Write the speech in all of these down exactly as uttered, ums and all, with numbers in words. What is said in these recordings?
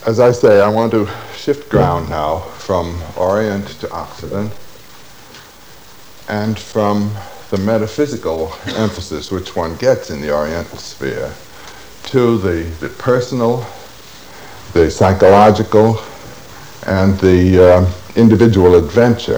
as I say, I want to shift ground now from Orient to Occident and from the metaphysical emphasis which one gets in the Oriental sphere to the, the personal, the psychological, and the uh, individual adventure.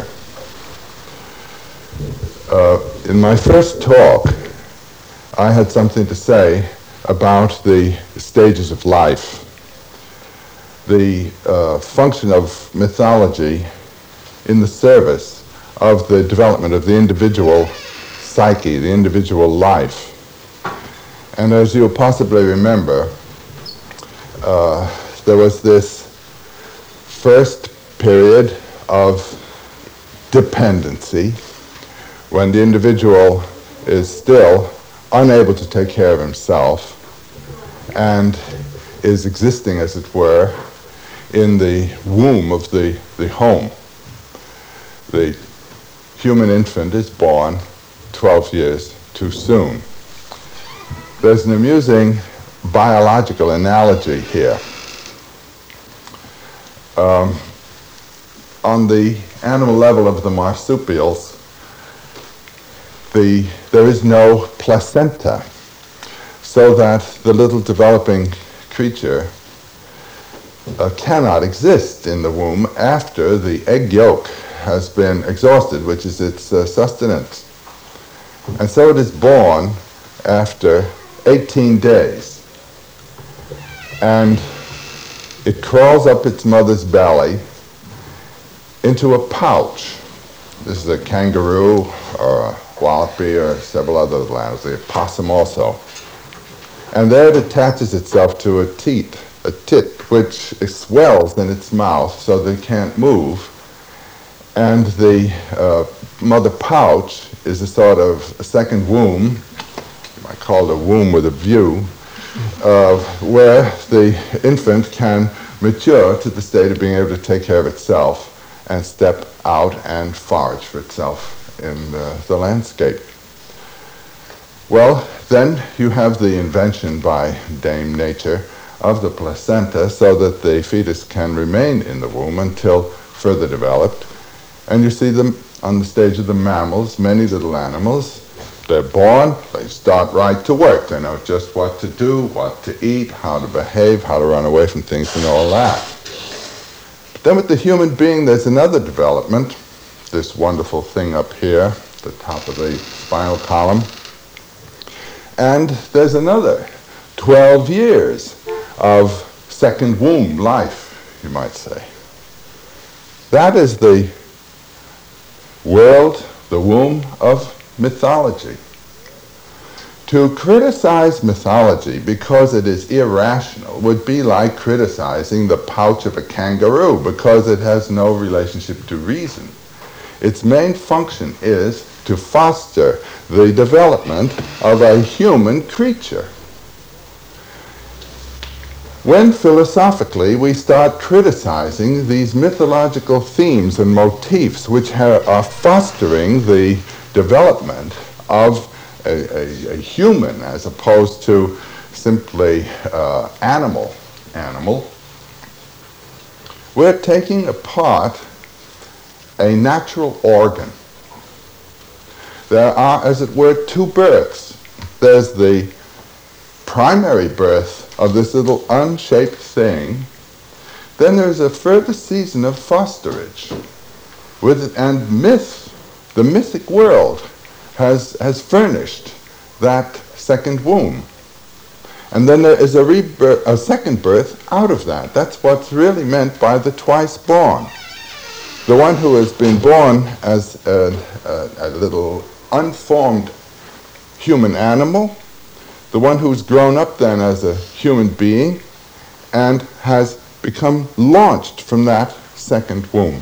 Uh, in my first talk, I had something to say about the stages of life, the uh, function of mythology in the service of the development of the individual psyche, the individual life. And as you'll possibly remember, uh, there was this first period of dependency when the individual is still unable to take care of himself and is existing, as it were, in the womb of the, the home. The human infant is born twelve years too soon. There's an amusing biological analogy here. Um, on the animal level of the marsupials, the, there is no placenta, so that the little developing creature uh, cannot exist in the womb after the egg yolk has been exhausted, which is its uh, sustenance. And so it is born after eighteen days. And it crawls up its mother's belly into a pouch. This is a kangaroo or a wallaby or several other animals, a possum also. And there it attaches itself to a teat, a tit, which swells in its mouth so they can't move. And the uh, mother pouch is a sort of a second womb, I call it a womb with a view, uh, where the infant can mature to the state of being able to take care of itself and step out and forage for itself in uh, the landscape. Well, then you have the invention by Dame Nature of the placenta so that the fetus can remain in the womb until further developed. And you see them on the stage of the mammals, many little animals. They're born, they start right to work. They know just what to do, what to eat, how to behave, how to run away from things and all that. But then with the human being, there's another development, this wonderful thing up here, the top of the spinal column. And there's another twelve years of second womb life, you might say. That is the world, the womb of mythology. To criticize mythology because it is irrational would be like criticizing the pouch of a kangaroo because it has no relationship to reason. Its main function is to foster the development of a human creature. When philosophically we start criticizing these mythological themes and motifs which ha- are fostering the development of a, a, a human as opposed to simply uh, animal, animal, we're taking apart a natural organ. There are, as it were, two births. There's the primary birth of this little unshaped thing. Then there's a further season of fosterage. With, and myth, the mythic world, has, has furnished that second womb. And then there is a, rebirth, a second birth out of that. That's what's really meant by the twice born. The one who has been born as a, a, a little unformed human animal, the one who's grown up then as a human being and has become launched from that second womb.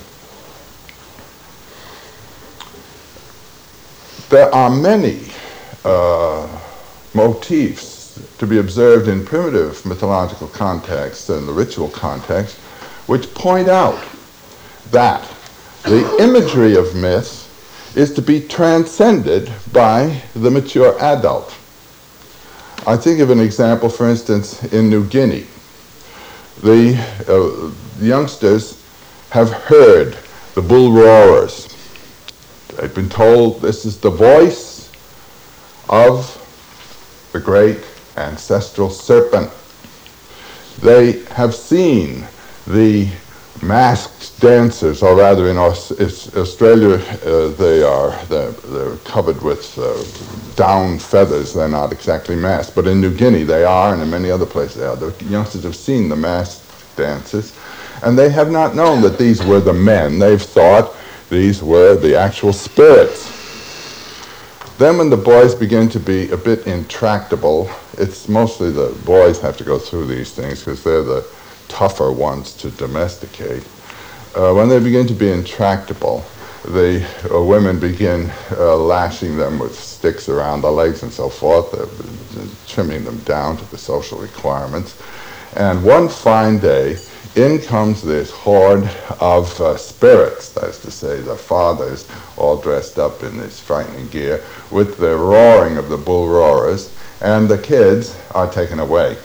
There are many uh, motifs to be observed in primitive mythological contexts and the ritual context which point out that the imagery of myth is to be transcended by the mature adult. I think of an example, for instance, in New Guinea. the uh, youngsters have heard the bull roarers. They've been told this is the voice of the great ancestral serpent. They have seen the masked dancers, or rather in Aus- Australia uh, they are they're, they're covered with uh, down feathers. They're not exactly masked, but in New Guinea they are, and in many other places they are. The youngsters have seen the masked dancers, and they have not known that these were the men. They've thought these were the actual spirits. Then when the boys begin to be a bit intractable, it's mostly the boys have to go through these things because they're the tougher ones to domesticate. Uh, when they begin to be intractable, the uh, women begin uh, lashing them with sticks around the legs and so forth, uh, trimming them down to the social requirements. And one fine day, in comes this horde of uh, spirits, that is to say, the fathers all dressed up in this frightening gear, with the roaring of the bull roarers, and the kids are taken away.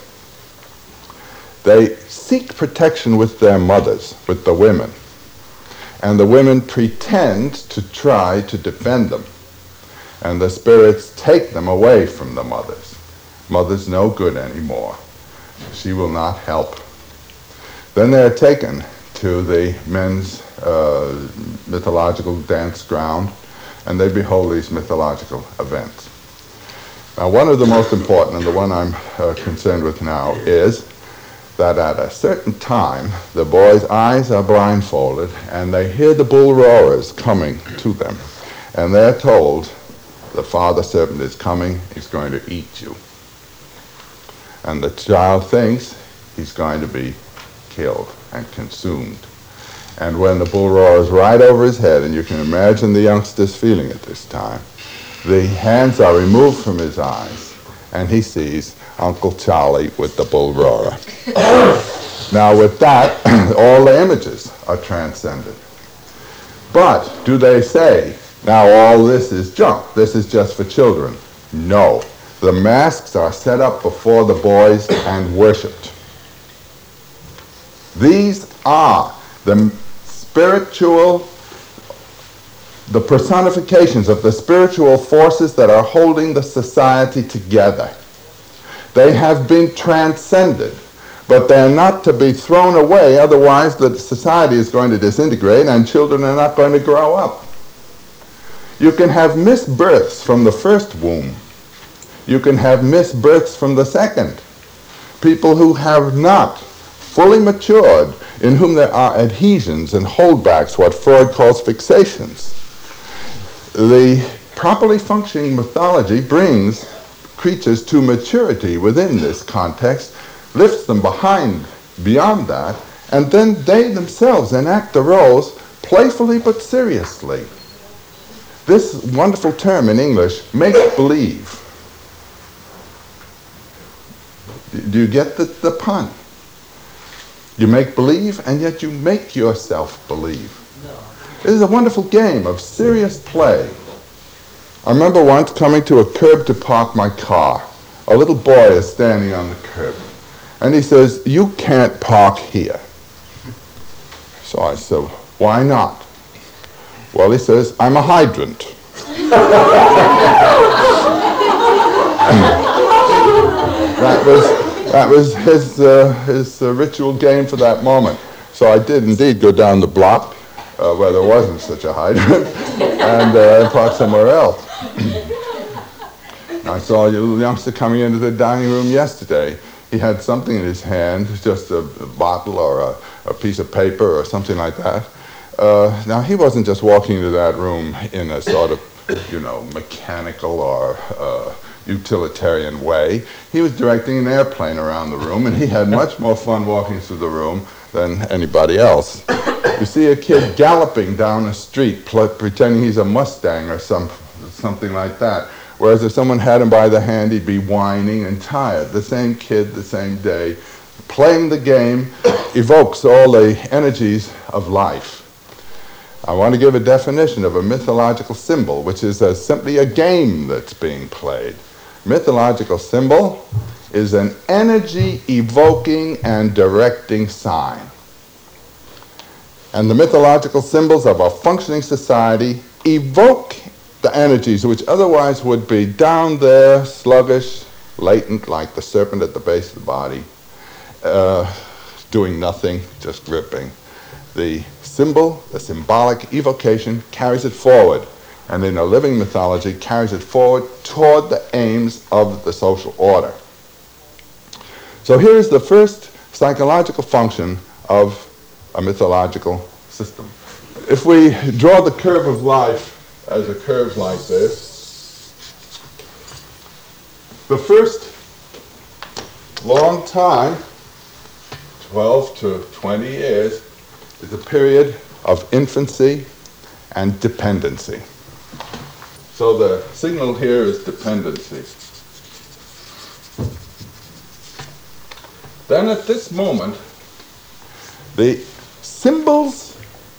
They seek protection with their mothers, with the women, and the women pretend to try to defend them, and the spirits take them away from the mothers. Mother's no good anymore. She will not help. Then they are taken to the men's uh, mythological dance ground, and they behold these mythological events. Now, one of the most important, and the one I'm uh, concerned with now, is that at a certain time, the boys' eyes are blindfolded, and they hear the bull roarers coming to them. And they're told, the father serpent is coming, he's going to eat you. And the child thinks he's going to be killed and consumed. And when the bull roars right over his head, and you can imagine the youngster's feeling at this time, the hands are removed from his eyes, and he sees Uncle Charlie with the bull roarer. Now with that, all the images are transcended. But do they say, now all this is junk, this is just for children? No. The masks are set up before the boys and worshipped. These are the spiritual, the personifications of the spiritual forces that are holding the society together. They have been transcended, but they're not to be thrown away, otherwise the society is going to disintegrate and children are not going to grow up. You can have misbirths from the first womb. You can have misbirths from the second. People who have not fully matured, in whom there are adhesions and holdbacks, what Freud calls fixations. The properly functioning mythology brings creatures to maturity within this context, lifts them behind, beyond that, and then they themselves enact the roles playfully but seriously. This wonderful term in English, make-believe. Do you get the, the pun? You make believe, and yet you make yourself believe. No. This is a wonderful game of serious play. I remember once coming to a curb to park my car. A little boy is standing on the curb, and he says, "You can't park here." So I said, "Why not?" Well, he says, "I'm a hydrant." That was that was his uh, his uh, ritual game for that moment. So I did indeed go down the block uh, where there wasn't such a hydrant and uh, park somewhere else. I saw a little youngster coming into the dining room yesterday. He had something in his hand, just a, a bottle or a, a piece of paper or something like that. Uh, now, he wasn't just walking into that room in a sort of, you know, mechanical or uh, utilitarian way. He was directing an airplane around the room, and he had much more fun walking through the room than anybody else. You see a kid galloping down a street, pl- pretending he's a Mustang or some, something like that. Whereas if someone had him by the hand, he'd be whining and tired. The same kid, the same day. Playing the game evokes all the energies of life. I want to give a definition of a mythological symbol, which is a, simply a game that's being played. Mythological symbol is an energy-evoking and directing sign. And the mythological symbols of a functioning society evoke the energies which otherwise would be down there, sluggish, latent, like the serpent at the base of the body, uh, doing nothing, just gripping. The symbol, the symbolic evocation, carries it forward, and in a living mythology carries it forward toward the aims of the social order. So here is the first psychological function of a mythological system. If we draw the curve of life as a curve like this, the first long time, twelve to twenty years, is a period of infancy and dependency. So the signal here is dependency. Then at this moment, the symbols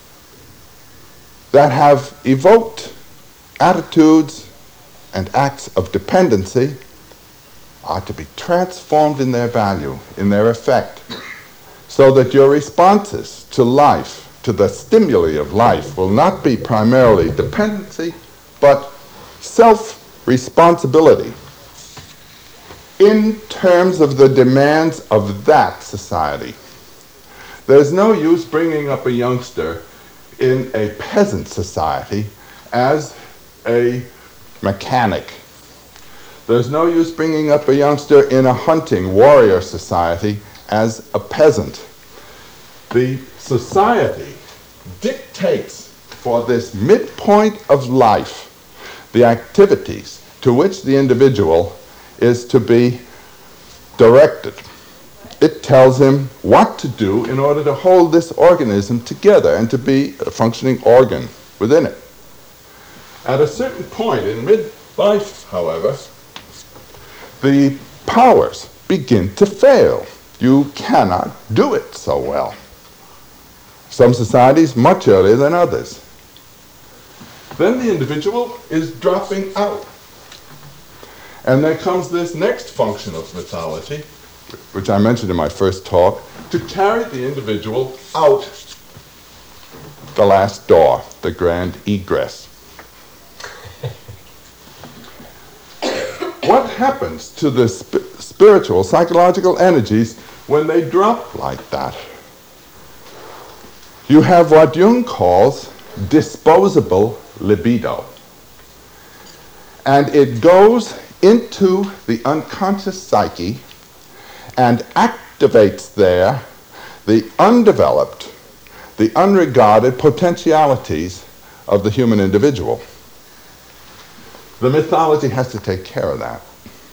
that have evoked attitudes and acts of dependency are to be transformed in their value, in their effect, so that your responses to life, to the stimuli of life, will not be primarily dependency, but self-responsibility in terms of the demands of that society. There's no use bringing up a youngster in a peasant society as a mechanic. There's no use bringing up a youngster in a hunting warrior society as a peasant. The society dictates for this midpoint of life the activities to which the individual is to be directed. It tells him what to do in order to hold this organism together and to be a functioning organ within it. At a certain point in midlife, however, the powers begin to fail. You cannot do it so well. Some societies much earlier than others. Then the individual is dropping out. And there comes this next function of mythology, which I mentioned in my first talk, to carry the individual out the last door, the grand egress. What happens to the sp- spiritual, psychological energies when they drop like that? You have what Jung calls disposable libido. And it goes into the unconscious psyche and activates there the undeveloped, the unregarded potentialities of the human individual. The mythology has to take care of that.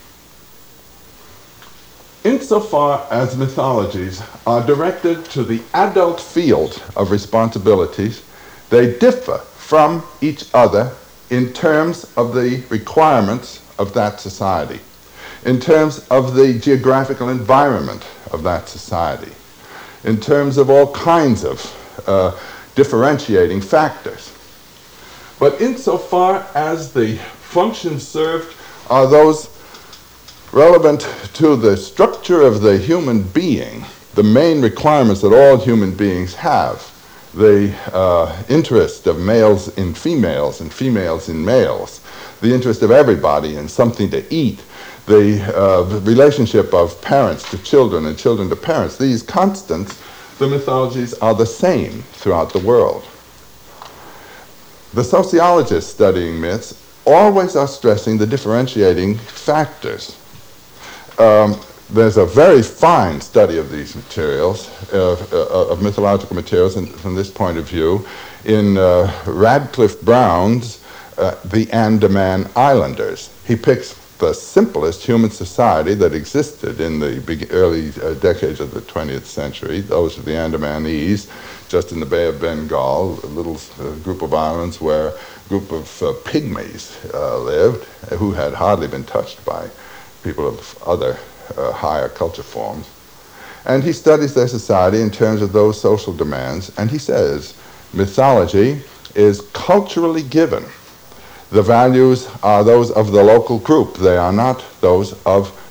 Insofar as mythologies are directed to the adult field of responsibilities, they differ from each other in terms of the requirements of that society, in terms of the geographical environment of that society, in terms of all kinds of uh, differentiating factors. But insofar as the functions served are those relevant to the structure of the human being, the main requirements that all human beings have, the uh, interest of males in females and females in males, the interest of everybody in something to eat, the uh, relationship of parents to children and children to parents, these constants, the mythologies are the same throughout the world. The sociologists studying myths always are stressing the differentiating factors. Um, there's a very fine study of these materials, uh, uh, of mythological materials in, from this point of view, in uh, Radcliffe Brown's uh, The Andaman Islanders. He picks the simplest human society that existed in the big early uh, decades of the twentieth century. Those are the Andamanese, just in the Bay of Bengal, a little uh, group of islands where a group of uh, pygmies uh, lived, who had hardly been touched by people of other uh, higher culture forms. And he studies their society in terms of those social demands, and he says mythology is culturally given. The values are those of the local group. They are not those of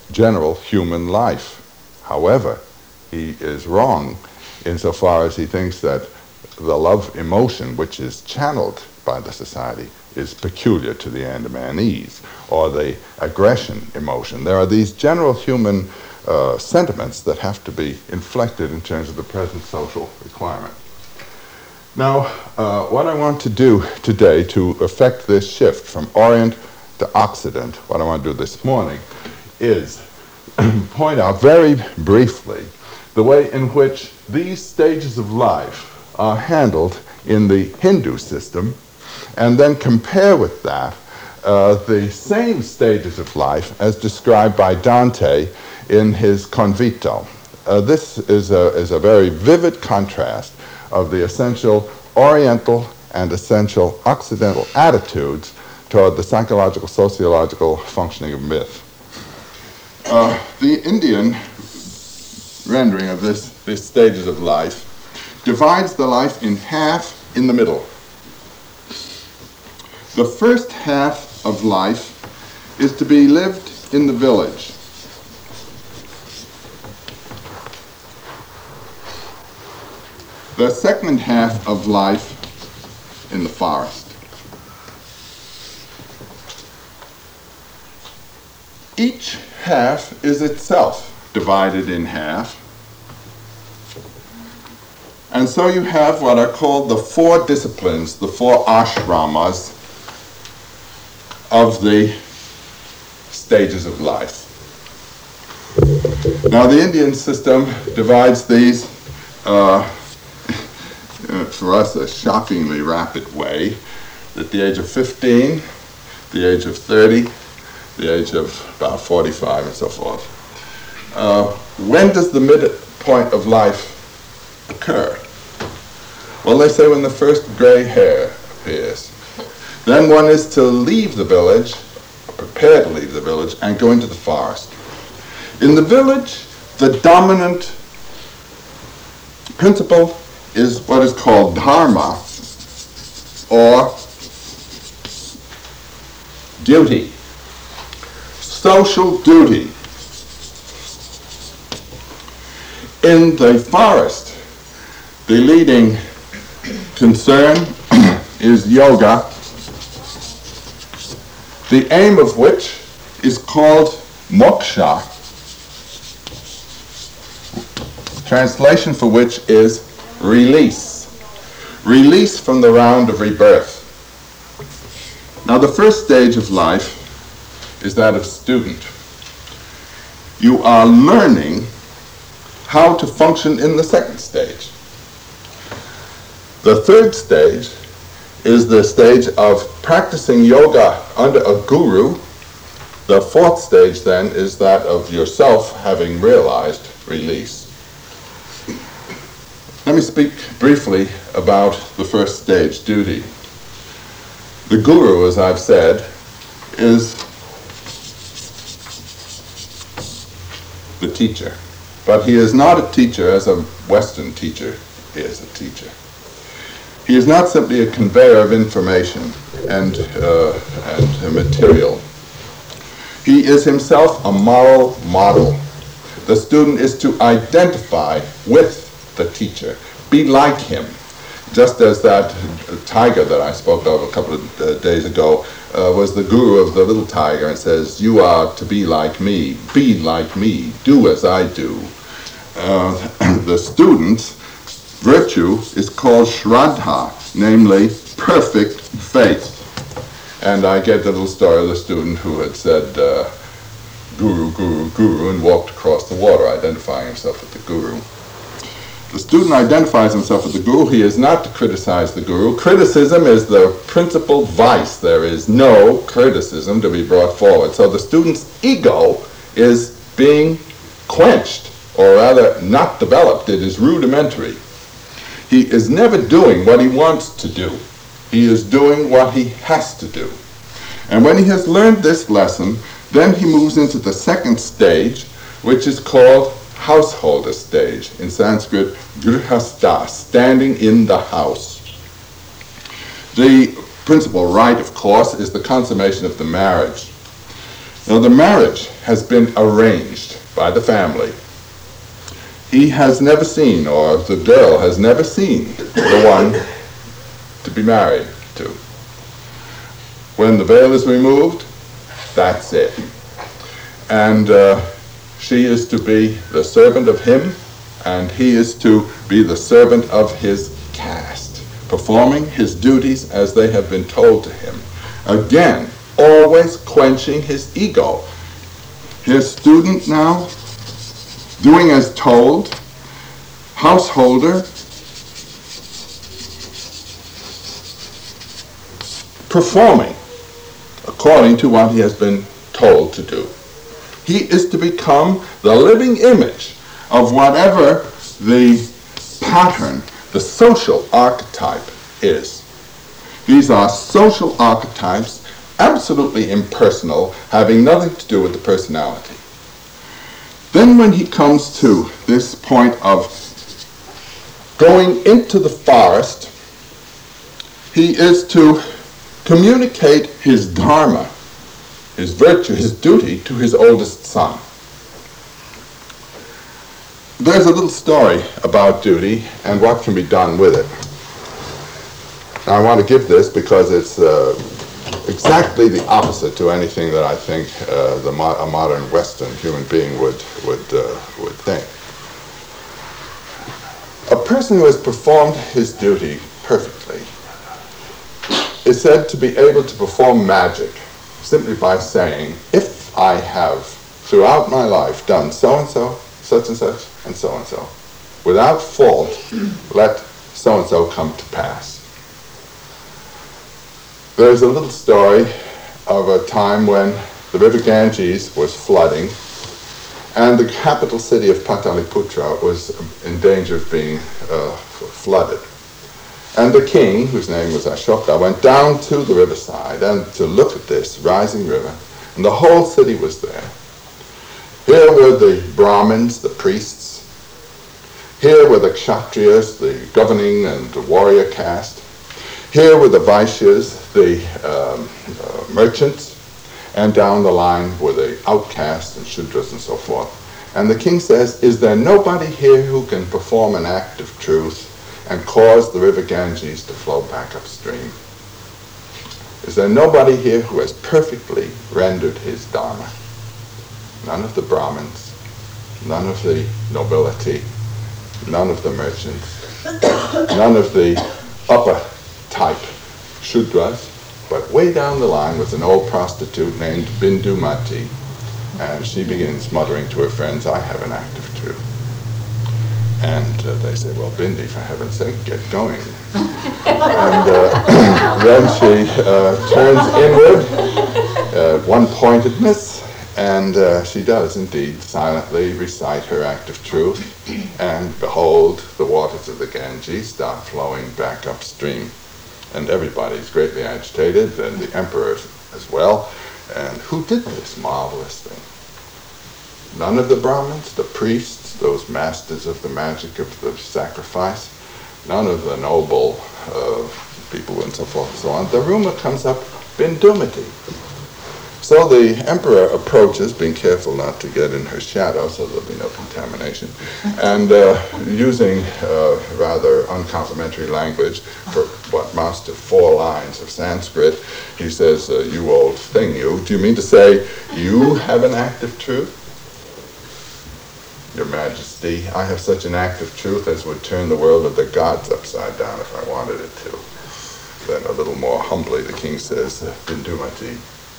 general human life. However, he is wrong insofar as he thinks that the love emotion, which is channeled by the society, is peculiar to the Andamanese, or the aggression emotion. There are these general human uh, sentiments that have to be inflected in terms of the present social requirement. Now, uh, what I want to do today to effect this shift from Orient to Occident, what I want to do this morning, is point out very briefly the way in which these stages of life are handled in the Hindu system, and then compare with that uh, the same stages of life as described by Dante in his Convito. Uh, this is a, is a very vivid contrast of the essential Oriental and essential Occidental attitudes toward the psychological, sociological functioning of myth. Uh, the Indian rendering of this, these stages of life divides the life in half in the middle. The first half of life is to be lived in the village. The second half of life in the forest. Each half is itself divided in half. And so you have what are called the four disciplines, the four ashramas of the stages of life. Now the Indian system divides these uh, for us a shockingly rapid way. At the age of fifteen, the age of thirty, the age of about forty-five and so forth. Uh, when does the midpoint of life occur? Well, they say when the first gray hair appears. Then one is to leave the village, prepare to leave the village, and go into the forest. In the village, the dominant principle is what is called dharma, or duty, social duty. In the forest, the leading concern is yoga, the aim of which is called moksha, translation for which is release. Release from the round of rebirth. Now the first stage of life is that of student. You are learning how to function in the second stage. The third stage is the stage of practicing yoga under a guru. The fourth stage then is that of yourself having realized release. Let me speak briefly about the first stage, duty. The guru, as I've said, is the teacher. But he is not a teacher as a Western teacher is a teacher. He is not simply a conveyor of information and, uh, and material. He is himself a moral model. The student is to identify with the teacher, be like him. Just as that tiger that I spoke of a couple of uh, days ago uh, was the guru of the little tiger and says, you are to be like me, be like me, do as I do. Uh, the student's virtue is called Shraddha, namely perfect faith. And I get the little story of the student who had said, uh, guru, guru, guru, and walked across the water, identifying himself with the guru. The student identifies himself with the guru. He is not to criticize the guru. Criticism is the principal vice. There is no criticism to be brought forward. So the student's ego is being quenched, or rather not developed. It is rudimentary. He is never doing what he wants to do. He is doing what he has to do. And when he has learned this lesson, then he moves into the second stage, which is called householder stage. In Sanskrit, grihastha, standing in the house. The principal rite, of course, is the consummation of the marriage. Now the marriage has been arranged by the family. He has never seen, or the girl has never seen, the one to be married to. When the veil is removed, that's it. And uh, she is to be the servant of him, and he is to be the servant of his caste, performing his duties as they have been told to him. Again, always quenching his ego. His student now, doing as told, householder, performing according to what he has been told to do. He is to become the living image of whatever the pattern, the social archetype is. These are social archetypes, absolutely impersonal, having nothing to do with the personality. Then when he comes to this point of going into the forest, he is to communicate his dharma, his virtue, his duty to his oldest son. There's a little story about duty and what can be done with it. Now, I want to give this because it's uh, exactly the opposite to anything that I think uh, the mo- a modern Western human being would would uh, would think. A person who has performed his duty perfectly is said to be able to perform magic simply by saying, if I have throughout my life done so-and-so, such and such, and so-and-so, without fault, let so-and-so come to pass. There's a little story of a time when the river Ganges was flooding and the capital city of Pataliputra was in danger of being uh, flooded. And the king, whose name was Ashoka, went down to the riverside and to look at this rising river, and the whole city was there. Here were the Brahmins, the priests. Here were the Kshatriyas, the governing and the warrior caste. Here were the Vaishyas, the um, uh, merchants, and down the line were the outcasts and Shudras and so forth. And the king says, is there nobody here who can perform an act of truth and cause the river Ganges to flow back upstream? Is there nobody here who has perfectly rendered his dharma? None of the Brahmins, none of the nobility, none of the merchants, none of the upper type Shudras, but way down the line was an old prostitute named Bindumati, and she begins muttering to her friends, I have an act of truth. And uh, they say, well, Bindi, for heaven's sake, get going. And uh, then she uh, turns inward, uh, one-pointedness, and uh, she does indeed silently recite her act of truth, and behold, the waters of the Ganges start flowing back upstream. And everybody's greatly agitated, and the emperor as well. And who did this marvelous thing? None of the Brahmins, the priests, those masters of the magic of the sacrifice, none of the noble uh, people and so forth and so on. The rumor comes up, Bindumati. So the emperor approaches, being careful not to get in her shadow so there'll be no contamination, and uh, using uh, rather uncomplimentary language for what amounts to four lines of Sanskrit, he says, uh, you old thing, you, do you mean to say you have an act of truth? Your Majesty, I have such an act of truth as would turn the world of the gods upside down if I wanted it to. Then a little more humbly the king says, Bindumati,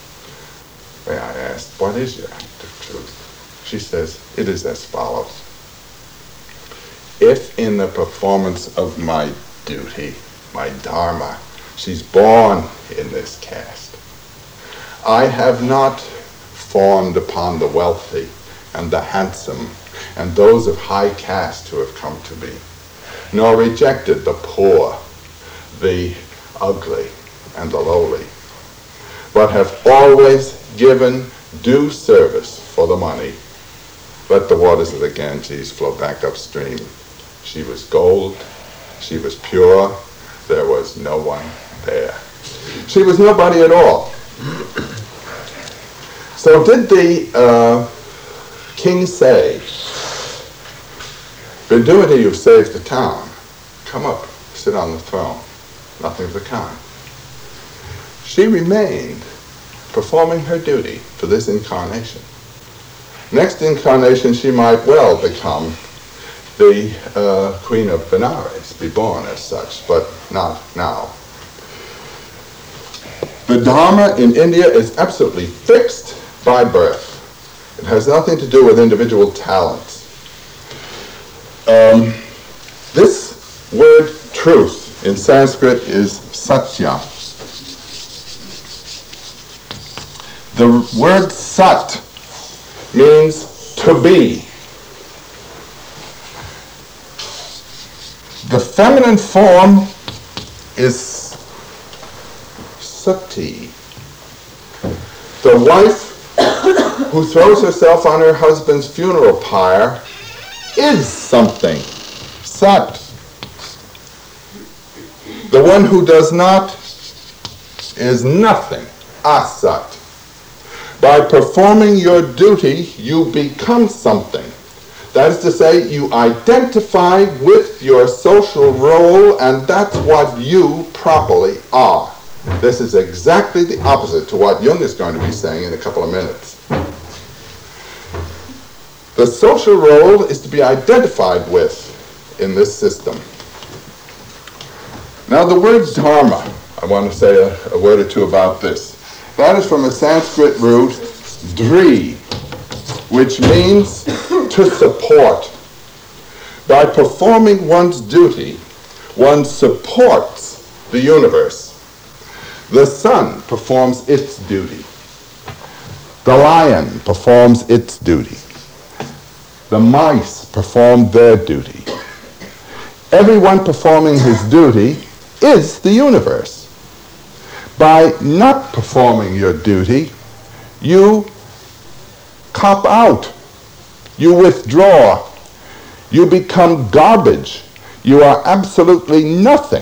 may I ask, what is your act of truth? She says, it is as follows. If in the performance of my duty, my dharma, she's born in this caste, I have not fawned upon the wealthy and the handsome and those of high caste who have come to me, nor rejected the poor, the ugly, and the lowly, but have always given due service for the money. Let the waters of the Ganges flow back upstream. She was gold, she was pure, there was no one there. She was nobody at all. So did the uh, king say, Binduity, you've saved the town. Come up, sit on the throne. Nothing of the kind. She remained performing her duty for this incarnation. Next incarnation, she might well become the uh, Queen of Benares, be born as such, but not now. The Dharma in India is absolutely fixed by birth. It has nothing to do with individual talents. Um, this word truth in Sanskrit is satya. The word sat means to be. The feminine form is sati. The wife who throws herself on her husband's funeral pyre is something. Sat. The one who does not is nothing. Asat. By performing your duty, you become something. That is to say, you identify with your social role, and that's what you properly are. This is exactly the opposite to what Jung is going to be saying in a couple of minutes. The social role is to be identified with in this system. Now the word dharma, I want to say a, a word or two about this. That is from a Sanskrit root, dri, which means to support. By performing one's duty, one supports the universe. The sun performs its duty. The lion performs its duty. The mice perform their duty. Everyone performing his duty is the universe. By not performing your duty, you cop out. You withdraw. You become garbage. You are absolutely nothing.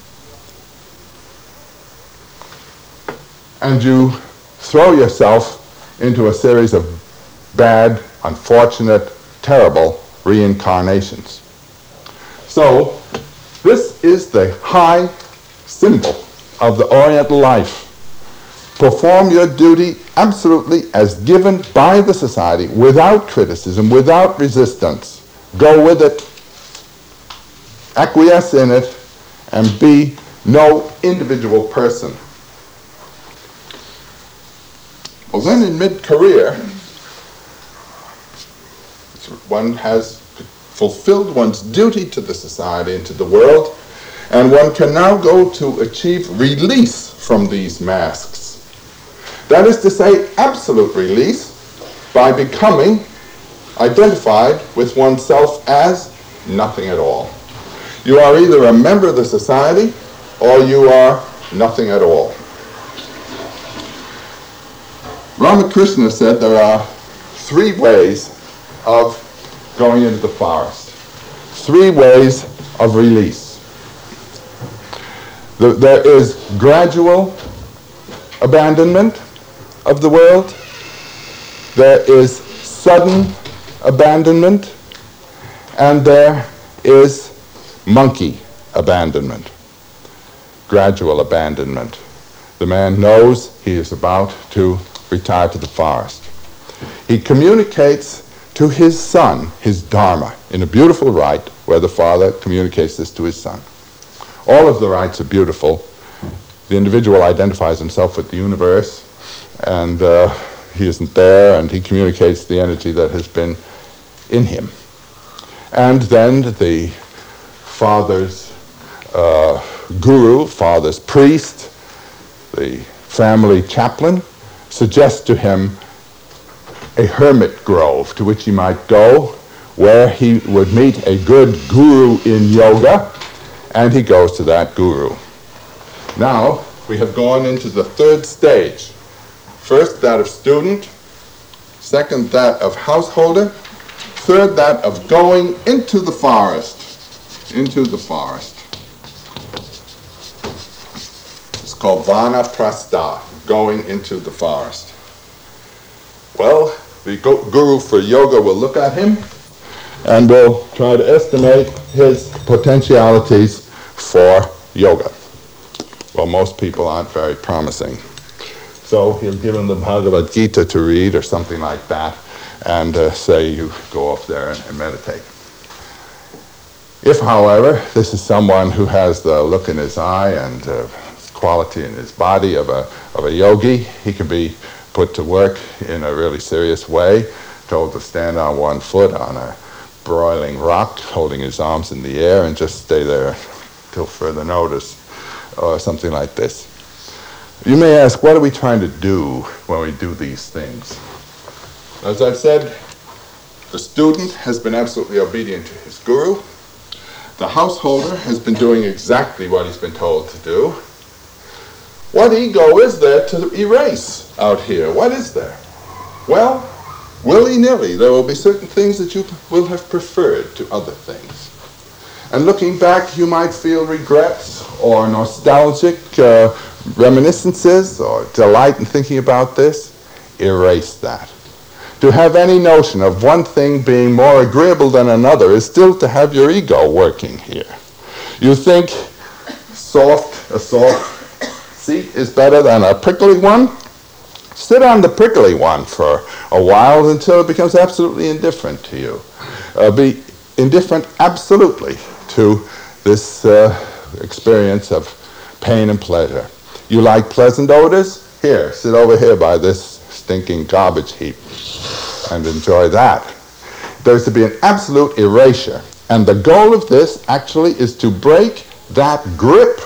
And you throw yourself into a series of bad, unfortunate, terrible reincarnations. So, this is the high symbol of the Oriental life. Perform your duty absolutely as given by the society, without criticism, without resistance. Go with it, acquiesce in it, and be no individual person. Well, then in mid-career, one has fulfilled one's duty to the society and to the world, and one can now go to achieve release from these masks. That is to say, absolute release by becoming identified with oneself as nothing at all. You are either a member of the society or you are nothing at all. Ramakrishna said there are three ways of going into the forest. Three ways of release. The, there is gradual abandonment of the world. There is sudden abandonment. And there is monkey abandonment. Gradual abandonment. The man knows he is about to retire to the forest. He communicates to his son, his dharma, in a beautiful rite where the father communicates this to his son. All of the rites are beautiful. The individual identifies himself with the universe, and uh, he isn't there, and he communicates the energy that has been in him. And then the father's uh, guru, father's priest, the family chaplain, suggests to him a hermit grove to which he might go, where he would meet a good guru in yoga, and he goes to that guru. Now, we have gone into the third stage. First, that of student. Second, that of householder. Third, that of going into the forest. Into the forest. It's called vanaprastha, going into the forest. Well, the guru for yoga will look at him and will try to estimate his potentialities for yoga. Well, most people aren't very promising. So he'll give him the Bhagavad Gita to read or something like that, and uh, say you go off there and, and meditate. If, however, this is someone who has the look in his eye and uh, quality in his body of a, of a yogi, he can be put to work in a really serious way, told to stand on one foot on a broiling rock, holding his arms in the air, and just stay there till further notice, or something like this. You may ask, what are we trying to do when we do these things? As I've said, the student has been absolutely obedient to his guru. The householder has been doing exactly what he's been told to do. What ego is there to erase out here? What is there? Well, willy-nilly, there will be certain things that you will have preferred to other things. And looking back, you might feel regrets or nostalgic uh, reminiscences or delight in thinking about this. Erase that. To have any notion of one thing being more agreeable than another is still to have your ego working here. You think soft, a soft seat is better than a prickly one? Sit on the prickly one for a while until it becomes absolutely indifferent to you. Uh, be indifferent absolutely to this uh, experience of pain and pleasure. You like pleasant odors? Here, sit over here by this stinking garbage heap and enjoy that. There's to be an absolute erasure. And the goal of this actually is to break that grip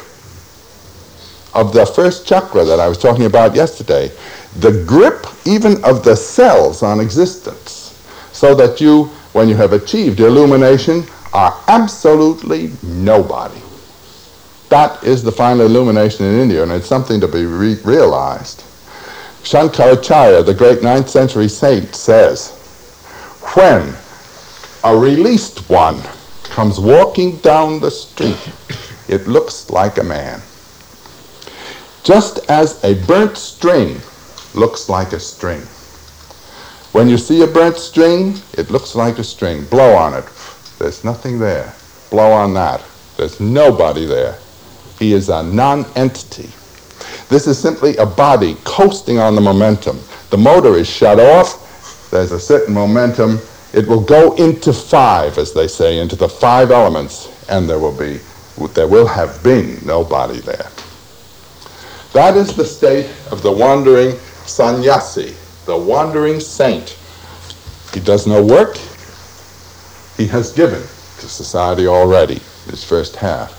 of the first chakra that I was talking about yesterday. The grip even of the cells on existence. So that you, when you have achieved illumination, are absolutely nobody. That is the final illumination in India, and it's something to be re- realized. Shankaracharya, the great ninth century saint, says, when a released one comes walking down the street, it looks like a man. Just as a burnt string looks like a string. When you see a burnt string, it looks like a string. Blow on it. There's nothing there. Blow on that. There's nobody there. He is a non-entity. This is simply a body coasting on the momentum. The motor is shut off. There's a certain momentum. It will go into five, as they say, into the five elements, and there will be, there will have been nobody there. That is the state of the wandering sannyasi, the wandering saint. He does no work. He has given to society already, his first half.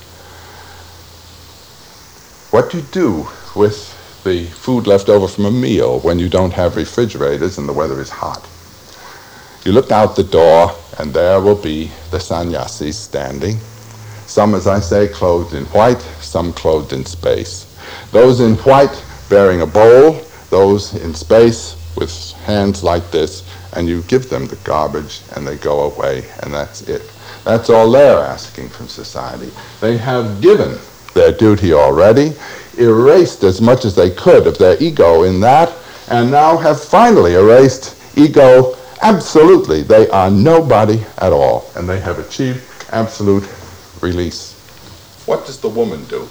What do you do with the food left over from a meal when you don't have refrigerators and the weather is hot? You look out the door, and there will be the sannyasis standing. Some, as I say, clothed in white, some clothed in space. Those in white bearing a bowl, those in space with hands like this, and you give them the garbage, and they go away, and that's it. That's all they're asking from society. They have given their duty already, erased as much as they could of their ego in that, and now have finally erased ego absolutely. They are nobody at all, and they have achieved absolute release. What does the woman do?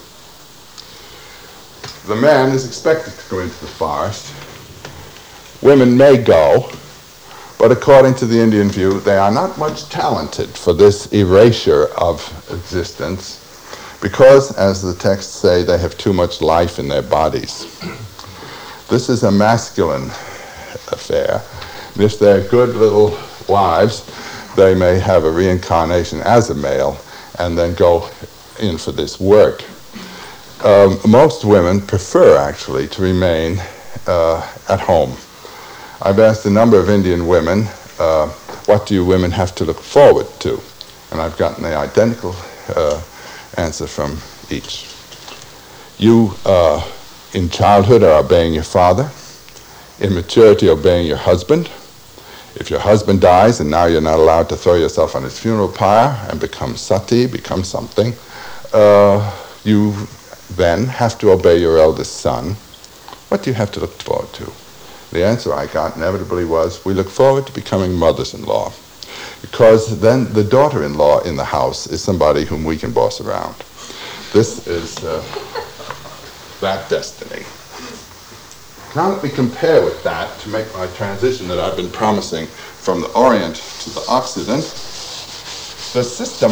The man is expected to go into the forest. Women may go, but according to the Indian view, they are not much talented for this erasure of existence, because, as the texts say, they have too much life in their bodies. This is a masculine affair. If they're good little wives, they may have a reincarnation as a male and then go in for this work. Um, most women prefer, actually, to remain uh, at home. I've asked a number of Indian women, uh, what do you women have to look forward to? And I've gotten the identical uh, answer from each. You, uh, in childhood, are obeying your father. In maturity, obeying your husband. If your husband dies and now you're not allowed to throw yourself on his funeral pyre and become sati, become something, uh, you then have to obey your eldest son. What do you have to look forward to? the answer I got inevitably was, we look forward to becoming mothers-in-law, because then the daughter-in-law in the house is somebody whom we can boss around. This is uh, that destiny. Now let me compare with that to make my transition that I've been promising from the Orient to the Occident, the system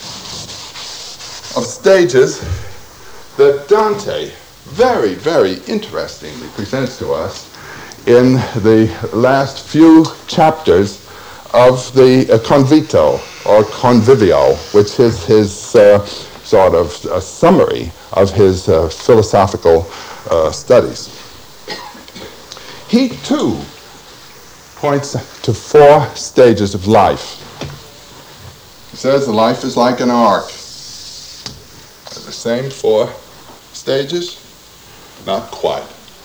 of stages that Dante very, very interestingly presents to us in the last few chapters of the uh, Convito, or Convivio, which is his uh, sort of uh, summary of his uh, philosophical uh, studies. He, too, points to four stages of life. He says life is like an arc. The same four stages? Not quite.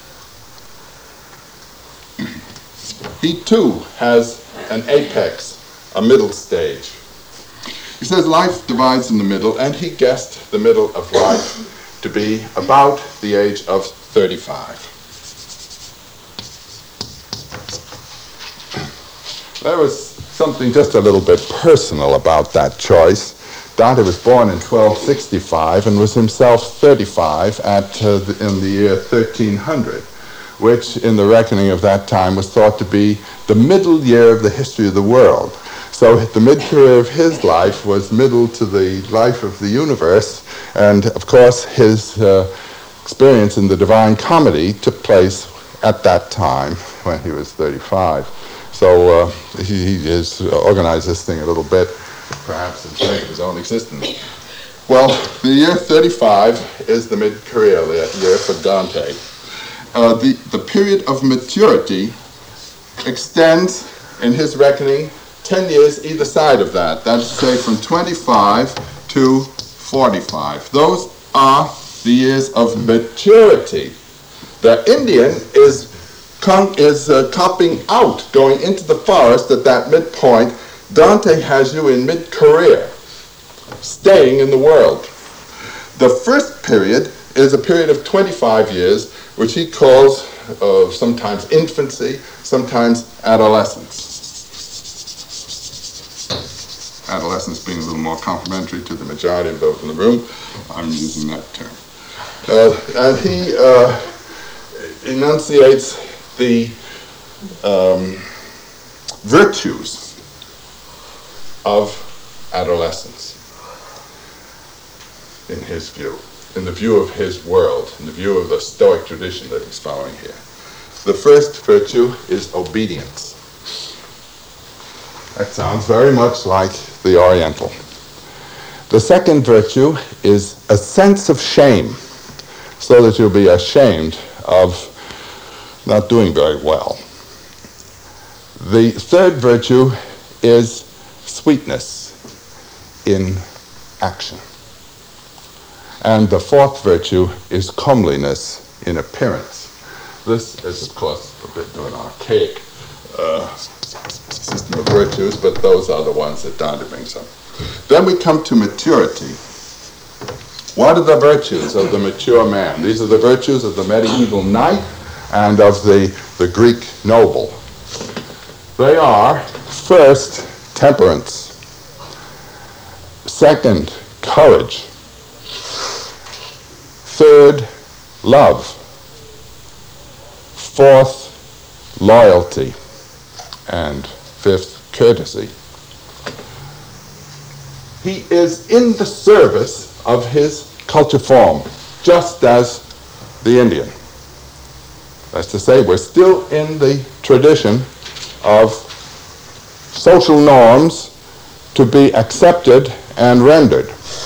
He too has an apex, a middle stage. He says life divides in the middle, and he guessed the middle of life to be about the age of thirty-five. There was something just a little bit personal about that choice. Dante was born in twelve sixty-five and was himself thirty-five at, uh, the, in the year thirteen hundred, which in the reckoning of that time was thought to be the middle year of the history of the world. So the mid-career of his life was middle to the life of the universe, and of course his uh, experience in the Divine Comedy took place at that time when he was thirty-five. So uh, he, he has organized this thing a little bit, perhaps in spite of his own existence. Well, the year thirty-five is the mid-career year for Dante. Uh, the, the period of maturity extends, in his reckoning, ten years either side of that. That is to say, from twenty-five to forty-five. Those are the years of maturity. The Indian is, con- is uh, copping out, going into the forest at that midpoint. Dante has you in mid-career, staying in the world. The first period is a period of twenty-five years, which he calls uh, sometimes infancy, sometimes adolescence. Adolescence being a little more complimentary to the majority of those in the room, I'm using that term. Uh, and he uh, enunciates the um, virtues of adolescence in his view, in the view of his world, in the view of the Stoic tradition that he's following here. The first virtue is obedience. That sounds very much like the Oriental. The second virtue is a sense of shame, so that you'll be ashamed of not doing very well. The third virtue is sweetness in action. And the fourth virtue is comeliness in appearance. This is, of course, a bit of an archaic uh, system of virtues, but those are the ones that Dante brings up. Then we come to maturity. What are the virtues of the mature man? These are the virtues of the medieval knight and of the, the Greek noble. They are, first, temperance. Second, courage. Third, love. Fourth, loyalty. And fifth, courtesy. He is in the service of his culture form, just as the Indian. That's to say, we're still in the tradition of social norms to be accepted and rendered.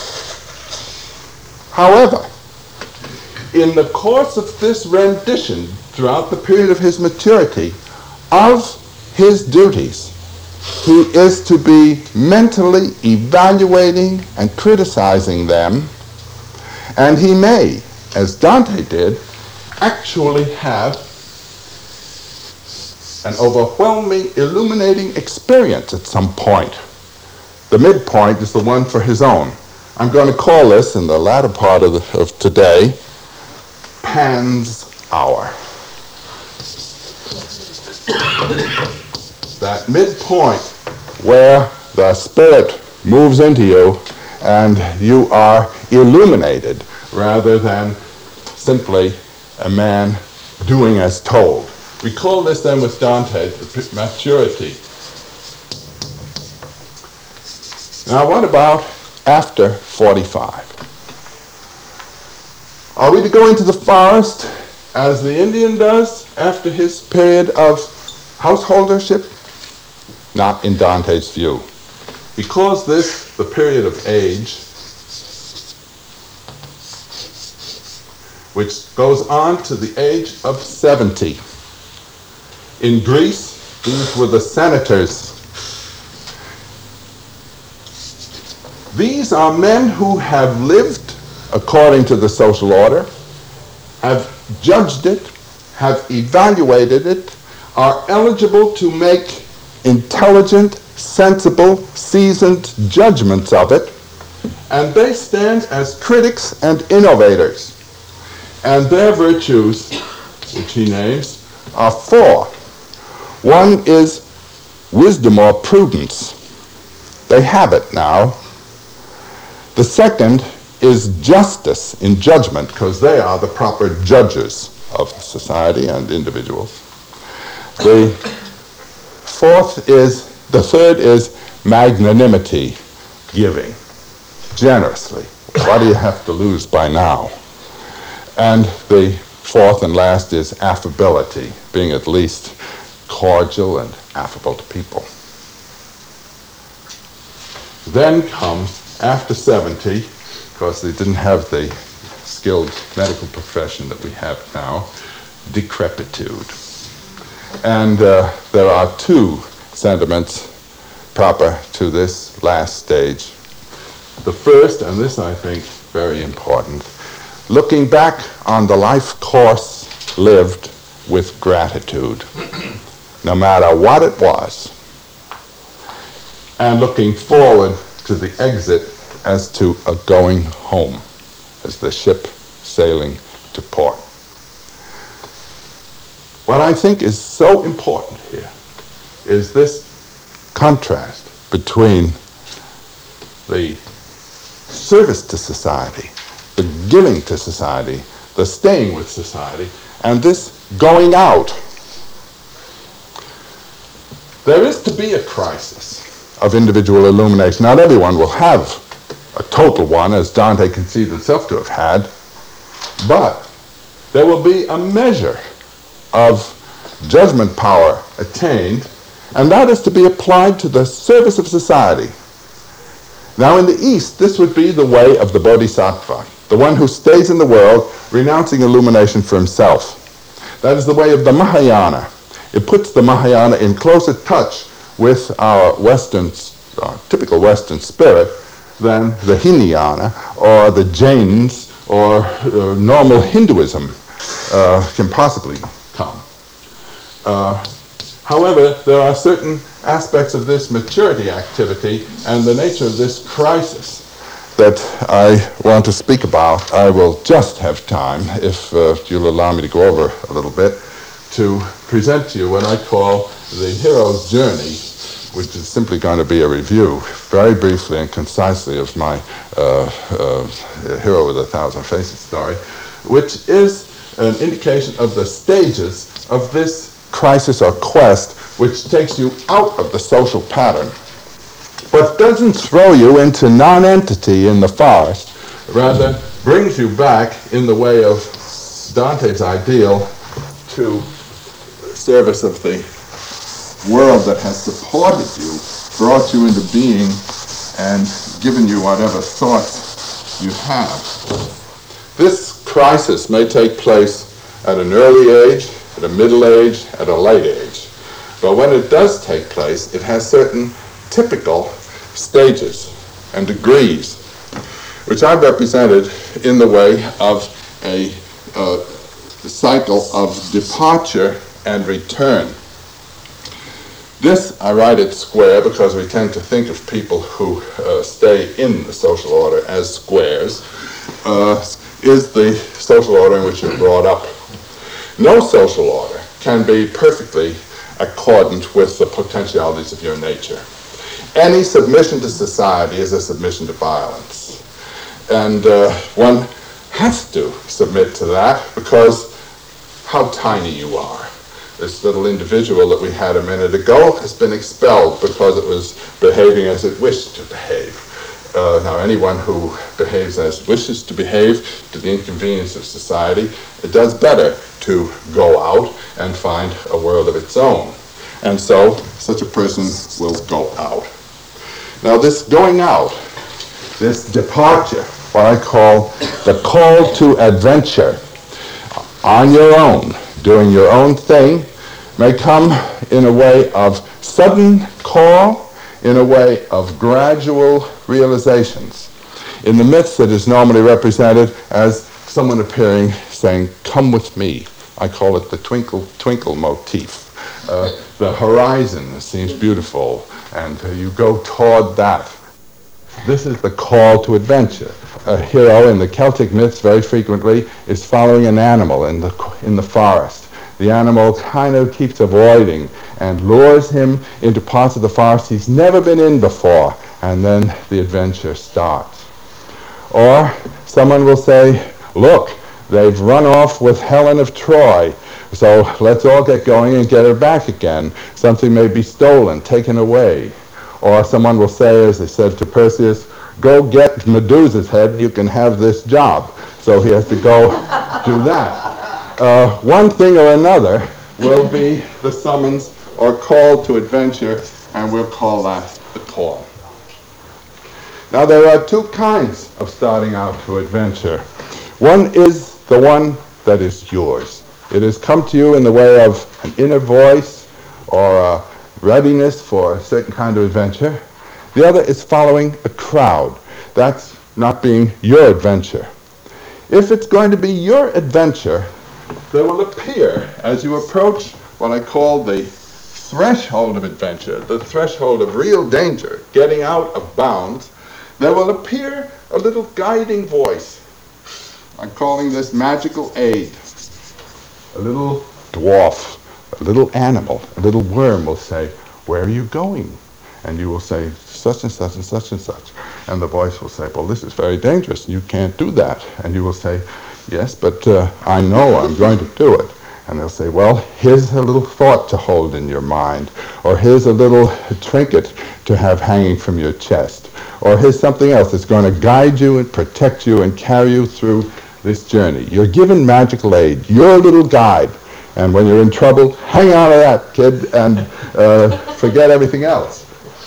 However, in the course of this rendition, throughout the period of his maturity, of his duties, he is to be mentally evaluating and criticizing them, and he may, as Dante did, actually have an overwhelming, illuminating experience at some point. The midpoint is the one for his own. I'm going to call this, in the latter part of, the, of today, Pan's Hour. that midpoint where the Spirit moves into you and you are illuminated rather than simply a man doing as told. We call this then with Dante maturity. Now what about after forty-five? Are we to go into the forest as the Indian does after his period of householdership? Not in Dante's view. He calls this the period of age, which goes on to the age of seventy. In Greece, these were the senators. These are men who have lived according to the social order, have judged it, have evaluated it, are eligible to make intelligent, sensible, seasoned judgments of it, and they stand as critics and innovators. And their virtues, which he names, are four. One is wisdom or prudence. They have it now. The second is justice in judgment, because they are the proper judges of society and individuals. The fourth is, the third is magnanimity, giving generously. What do you have to lose by now? And the fourth and last is affability, being at least cordial and affable to people. Then comes, after seventy, because they didn't have the skilled medical profession that we have now, decrepitude. And uh, there are two sentiments proper to this last stage. The first, and this I think very important, looking back on the life course lived with gratitude, no matter what it was, and looking forward to the exit as to a going home, as the ship sailing to port. What I think is so important here is this contrast between the service to society, the giving to society, the staying with society, and this going out. There is to be a crisis of individual illumination. Not everyone will have a total one, as Dante conceived himself to have had, but there will be a measure of judgment power attained, and that is to be applied to the service of society. Now in the East, this would be the way of the Bodhisattva, the one who stays in the world, renouncing illumination for himself. That is the way of the Mahayana. It puts the Mahayana in closer touch with our Western, uh, typical Western spirit than the Hinayana or the Jains or uh, normal Hinduism uh, can possibly come. Uh, however, there are certain aspects of this maturity activity and the nature of this crisis that I want to speak about. I will just have time, if uh, you'll allow me to go over a little bit, to present to you what I call the hero's journey, which is simply going to be a review, very briefly and concisely, of my uh, uh, Hero with a Thousand Faces story, which is an indication of the stages of this crisis or quest, which takes you out of the social pattern, but doesn't throw you into non-entity in the forest, rather brings you back in the way of Dante's ideal to service of the world that has supported you, brought you into being, and given you whatever thoughts you have. This crisis may take place at an early age, at a middle age, at a late age. But when it does take place, it has certain typical stages and degrees, which I've represented in the way of a uh, cycle of departure and return. This I write it square because we tend to think of people who uh, stay in the social order as squares, uh, is the social order in which you're brought up. No social order can be perfectly accordant with the potentialities of your nature. Any submission to society is a submission to violence. And uh, one has to submit to that because how tiny you are. This little individual that we had a minute ago has been expelled because it was behaving as it wished to behave. Uh, now, anyone who behaves as it wishes to behave to the inconvenience of society, it does better to go out and find a world of its own. And so, such a person will go out. Now, this going out, this departure, what I call the call to adventure, on your own, doing your own thing, may come in a way of sudden call, in a way of gradual realizations. In the myths, it is normally represented as someone appearing saying, "Come with me." I call it the twinkle, twinkle motif. Uh, the horizon seems beautiful, and uh, you go toward that. This is the call to adventure. A hero in the Celtic myths very frequently is following an animal in the, in the forest. The animal kind of keeps avoiding and lures him into parts of the forest he's never been in before, and then the adventure starts. Or someone will say, "Look, they've run off with Helen of Troy, so let's all get going and get her back again. Something may be stolen, taken away." Or someone will say, as they said to Perseus, "Go get Medusa's head, you can have this job." So he has to go do that. Uh, one thing or another will be the summons or call to adventure, and we'll call that the call. Now, there are two kinds of starting out to adventure. One is the one that is yours. It has come to you in the way of an inner voice or a readiness for a certain kind of adventure. The other is following a crowd. That's not being your adventure. If it's going to be your adventure, there will appear, as you approach what I call the threshold of adventure, the threshold of real danger, getting out of bounds, there will appear a little guiding voice. I'm calling this magical aid. A little dwarf, a little animal, a little worm will say, "Where are you going?" And you will say, "Such and such and such and such." And the voice will say, "Well, this is very dangerous. You can't do that." And you will say, "Yes, but uh, I know I'm going to do it." And they'll say, "Well, here's a little thought to hold in your mind, or here's a little trinket to have hanging from your chest, or here's something else that's going to guide you and protect you and carry you through this journey. You're given magical aid. You're a little guide. And when you're in trouble, hang on to that, kid, and uh, forget everything else."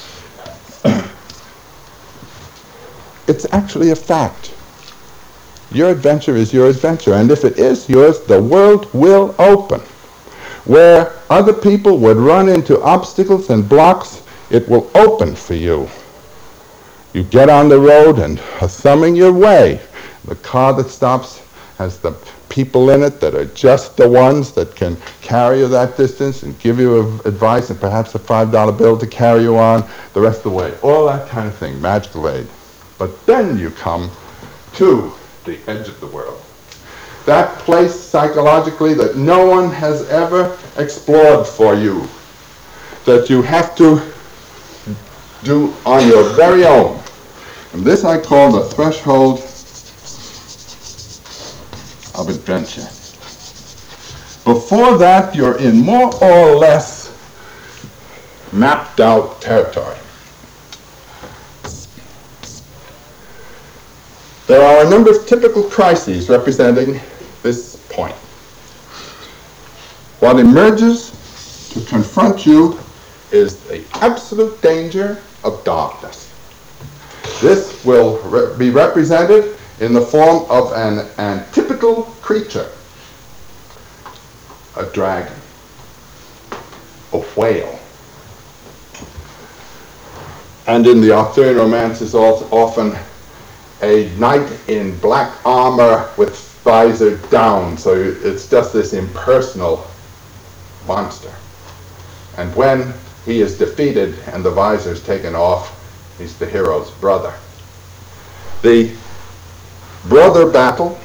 It's actually a fact. Your adventure is your adventure, and if it is yours, the world will open. Where other people would run into obstacles and blocks, it will open for you. You get on the road and are thumbing your way. The car that stops has the people in it that are just the ones that can carry you that distance and give you advice and perhaps a five dollar bill to carry you on the rest of the way. All that kind of thing, magical aid. But then you come to the edge of the world. That place psychologically that no one has ever explored for you, that you have to do on your very own. And this I call the threshold of adventure. Before that, you're in more or less mapped out territory. There are a number of typical crises representing this point. What emerges to confront you is the absolute danger of darkness. This will re- be represented in the form of an antipodal creature, a dragon, a whale. And in the Arthurian romances, also often a knight in black armor with visor down, so it's just this impersonal monster. And when he is defeated and the visor is taken off, he's the hero's brother. The brother battle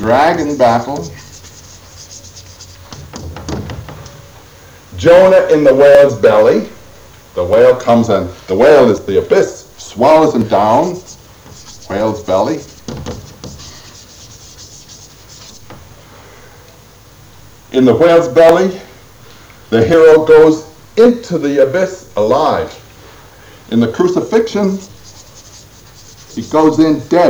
dragon battle, Jonah in the whale's belly. The whale comes and the whale is the abyss, swallows him down, whale's belly. In the whale's belly, the hero goes into the abyss alive. In the crucifixion, he goes in dead.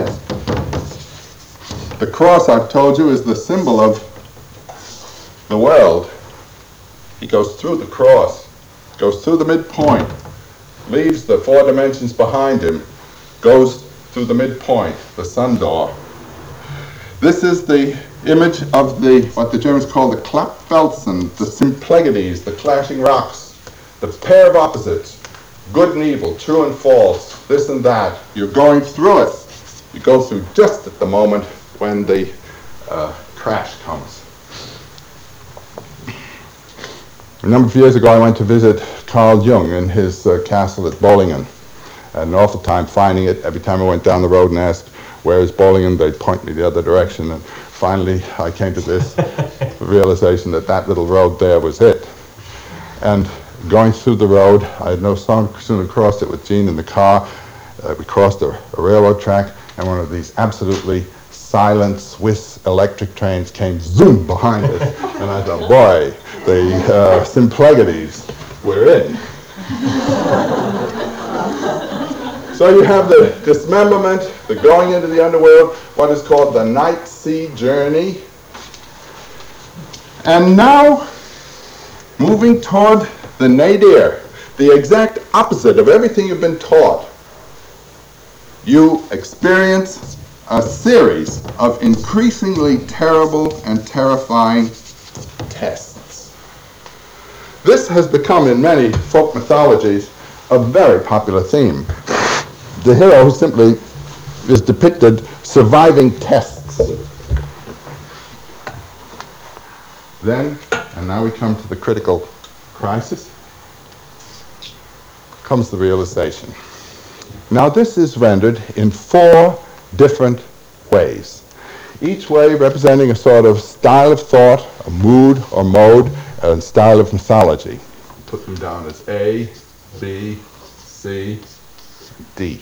The cross, I've told you, is the symbol of the world. He goes through the cross, goes through the midpoint, leaves the four dimensions behind him, goes through the midpoint, the sun door. This is the image of the, what the Germans call the Klappfelsen, the Symplegades, the clashing rocks, the pair of opposites, good and evil, true and false, this and that. You're going through it. You go through just at the moment when the uh, crash comes. A number of years ago, I went to visit Carl Jung in his uh, castle at Bollingen. I had an awful time finding it. Every time I went down the road and asked, where is Bollingen, they'd point me the other direction. And finally, I came to this realization that that little road there was it. And going through the road, I had no sooner crossed it with Jean in the car. Uh, we crossed a, a railroad track, and one of these absolutely silent Swiss electric trains came zoom behind us. And I thought, boy, the uh, Symplegades were in. So you have the dismemberment, the going into the underworld, what is called the night sea journey. And now, moving toward the nadir, the exact opposite of everything you've been taught. You experience a series of increasingly terrible and terrifying tests. This has become, in many folk mythologies, a very popular theme. The hero who simply is depicted surviving tests. Then, and now we come to the critical crisis, comes the realization. Now this is rendered in four different ways, each way representing a sort of style of thought, a mood or mode, and style of mythology. Put them down as A, B, C, D.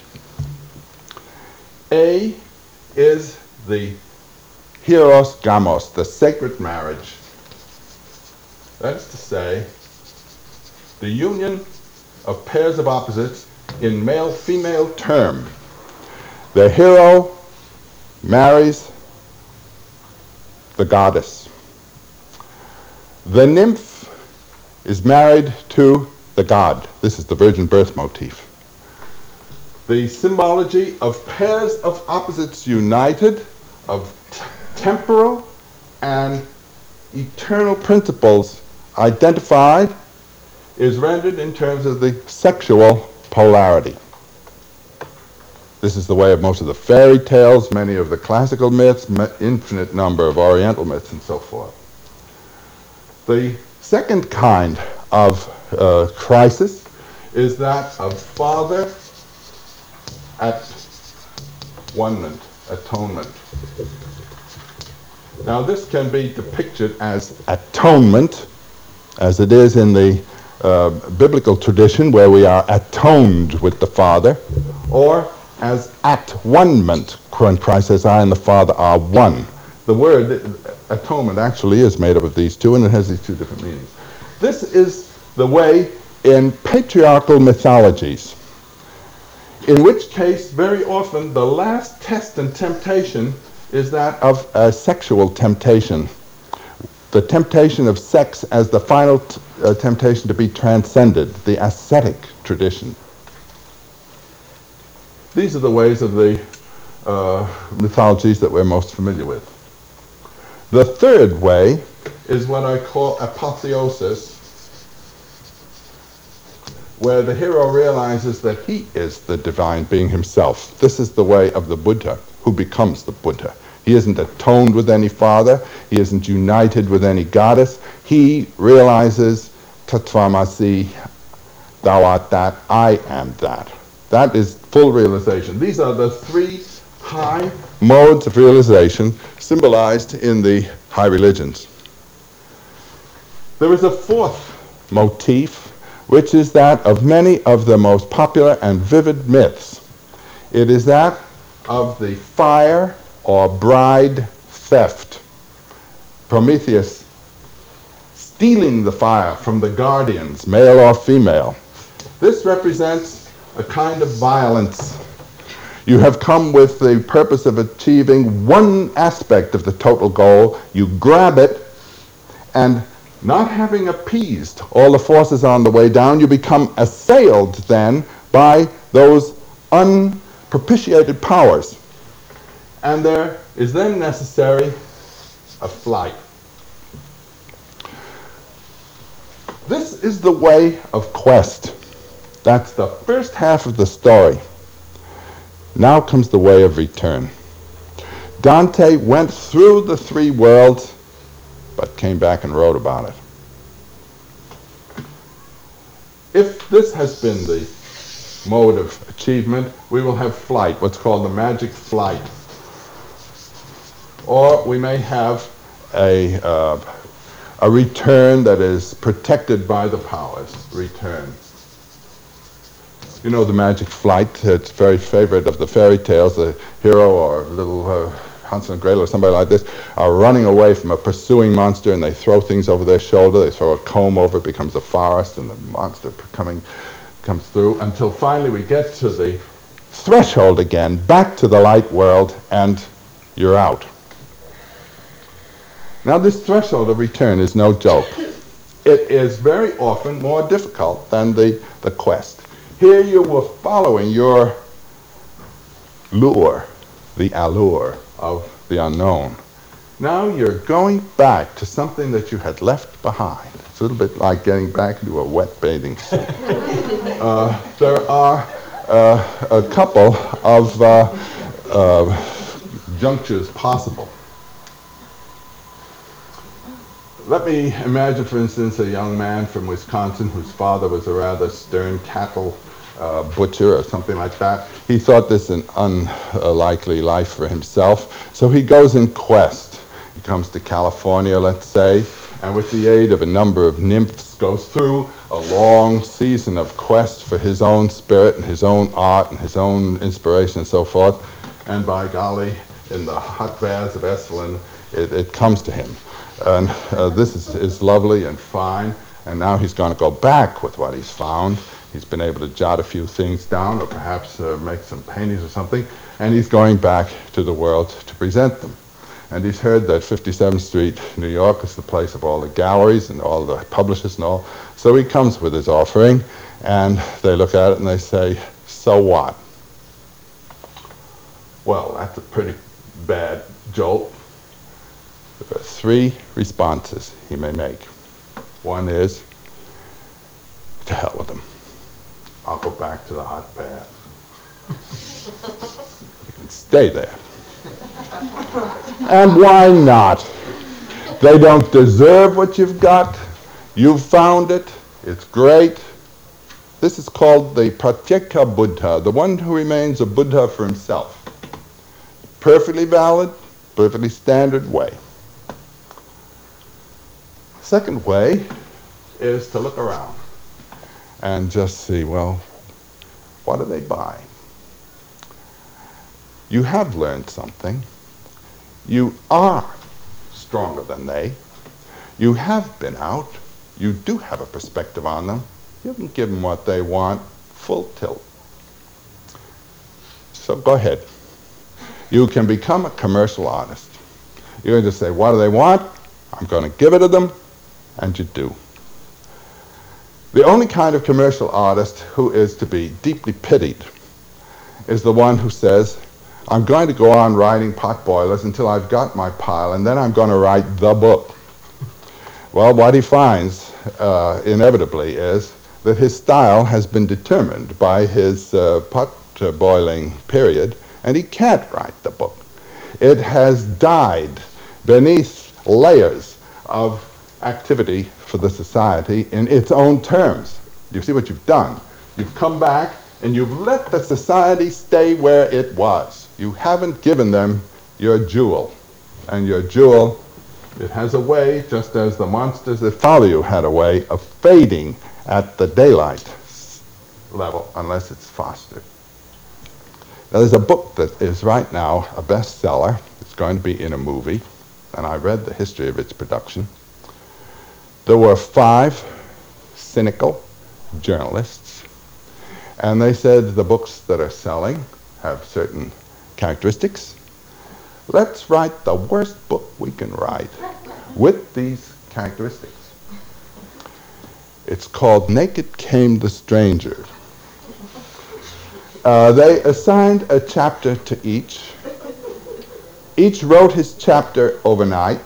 A is the hieros gamos, the sacred marriage. That is to say, the union of pairs of opposites in male-female term. The hero marries the goddess. The nymph is married to the god. This is the virgin birth motif. The symbology of pairs of opposites united, of t- temporal and eternal principles identified, is rendered in terms of the sexual polarity. This is the way of most of the fairy tales, many of the classical myths, infinite number of oriental myths, and so forth. The second kind of uh, crisis is that of father at one-ment, atonement. Now this can be depicted as atonement, as it is in the uh, biblical tradition where we are atoned with the Father, or as at one-ment, when Christ says, I and the Father are one. The word atonement actually is made up of these two, and it has these two different meanings. This is the way in patriarchal mythologies, in which case very often the last test and temptation is that of a sexual temptation. The temptation of sex as the final t- uh, temptation to be transcended, the ascetic tradition. These are the ways of the uh, mythologies that we're most familiar with. The third way is what I call apotheosis, where the hero realizes that he is the divine being himself. This is the way of the Buddha, who becomes the Buddha. He isn't atoned with any father. He isn't united with any goddess. He realizes, Tattvamasi, thou art that, I am that. That is full realization. These are the three high modes of realization symbolized in the high religions. There is a fourth motif, which is that of many of the most popular and vivid myths. It is that of the fire or bride theft. Prometheus stealing the fire from the guardians, male or female. This represents a kind of violence. You have come with the purpose of achieving one aspect of the total goal. You grab it, and not having appeased all the forces on the way down, you become assailed then by those unpropitiated powers. And there is then necessary a flight. This is the way of quest. That's the first half of the story. Now comes the way of return. Dante went through the three worlds, but came back and wrote about it. If this has been the mode of achievement, we will have flight, what's called the magic flight. Or we may have a, uh, a return that is protected by the powers, return. You know the magic flight, it's very favorite of the fairy tales. The hero or little uh, Hansel and Gretel or somebody like this are running away from a pursuing monster, and they throw things over their shoulder. They throw a comb over, it becomes a forest, and the monster coming comes through until finally we get to the threshold again, back to the light world, and you're out. Now this threshold of return is no joke. It is very often more difficult than the, the quest. Here you were following your lure, the allure of the unknown. Now you're going back to something that you had left behind. It's a little bit like getting back into a wet bathing suit. uh, there are uh, a couple of uh, uh, junctures possible. Let me imagine, for instance, a young man from Wisconsin whose father was a rather stern cattle uh, butcher or something like that. He thought this an unlikely life for himself, so he goes in quest. He comes to California, let's say, and with the aid of a number of nymphs goes through a long season of quest for his own spirit and his own art and his own inspiration and so forth. And by golly, in the hot baths of Esalen, it, it comes to him. And uh, this is, is lovely and fine, and now he's going to go back with what he's found. He's been able to jot a few things down, or perhaps uh, make some paintings or something, and he's going back to the world to present them. And he's heard that fifty-seventh Street, New York, is the place of all the galleries and all the publishers and all. So he comes with his offering, and they look at it and they say, so what? Well, that's a pretty bad jolt. There are three responses he may make. One is, to hell with them. I'll go back to the hot bath. You can stay there. And why not? They don't deserve what you've got. You've found it. It's great. This is called the Pratyeka Buddha, the one who remains a Buddha for himself. Perfectly valid, perfectly standard way. Second way is to look around and just see, well, what do they buy? You have learned something. You are stronger than they. You have been out. You do have a perspective on them. You haven't given what they want full tilt. So go ahead. You can become a commercial artist. You're going to say, what do they want? I'm going to give it to them. And you do. The only kind of commercial artist who is to be deeply pitied is the one who says, I'm going to go on writing pot boilers until I've got my pile, and then I'm going to write the book. Well, what he finds uh, inevitably is that his style has been determined by his uh, pot uh, boiling period, and he can't write the book. It has died beneath layers of activity for the society in its own terms. You see what you've done? You've come back and you've let the society stay where it was. you haven't given them your jewel. And your jewel, it has a way, just as the monsters that follow you had a way, of fading at the daylight level, unless it's fostered. Now, there's a book that is right now a bestseller. It's going to be in a movie, and I read the history of its production. There were five cynical journalists, and they said the books that are selling have certain characteristics. Let's write the worst book we can write with these characteristics. It's called Naked Came the Stranger. Uh, they assigned a chapter to each. Each wrote his chapter overnight.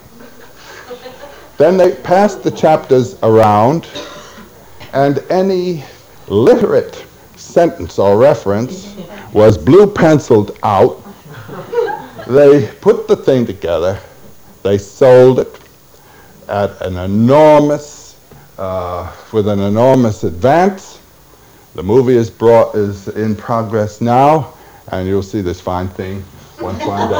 Then they passed the chapters around, and any literate sentence or reference was blue penciled out. They put the thing together. They sold it at an enormous, uh, with an enormous advance. The movie is brought is in progress now, and you'll see this fine thing one fine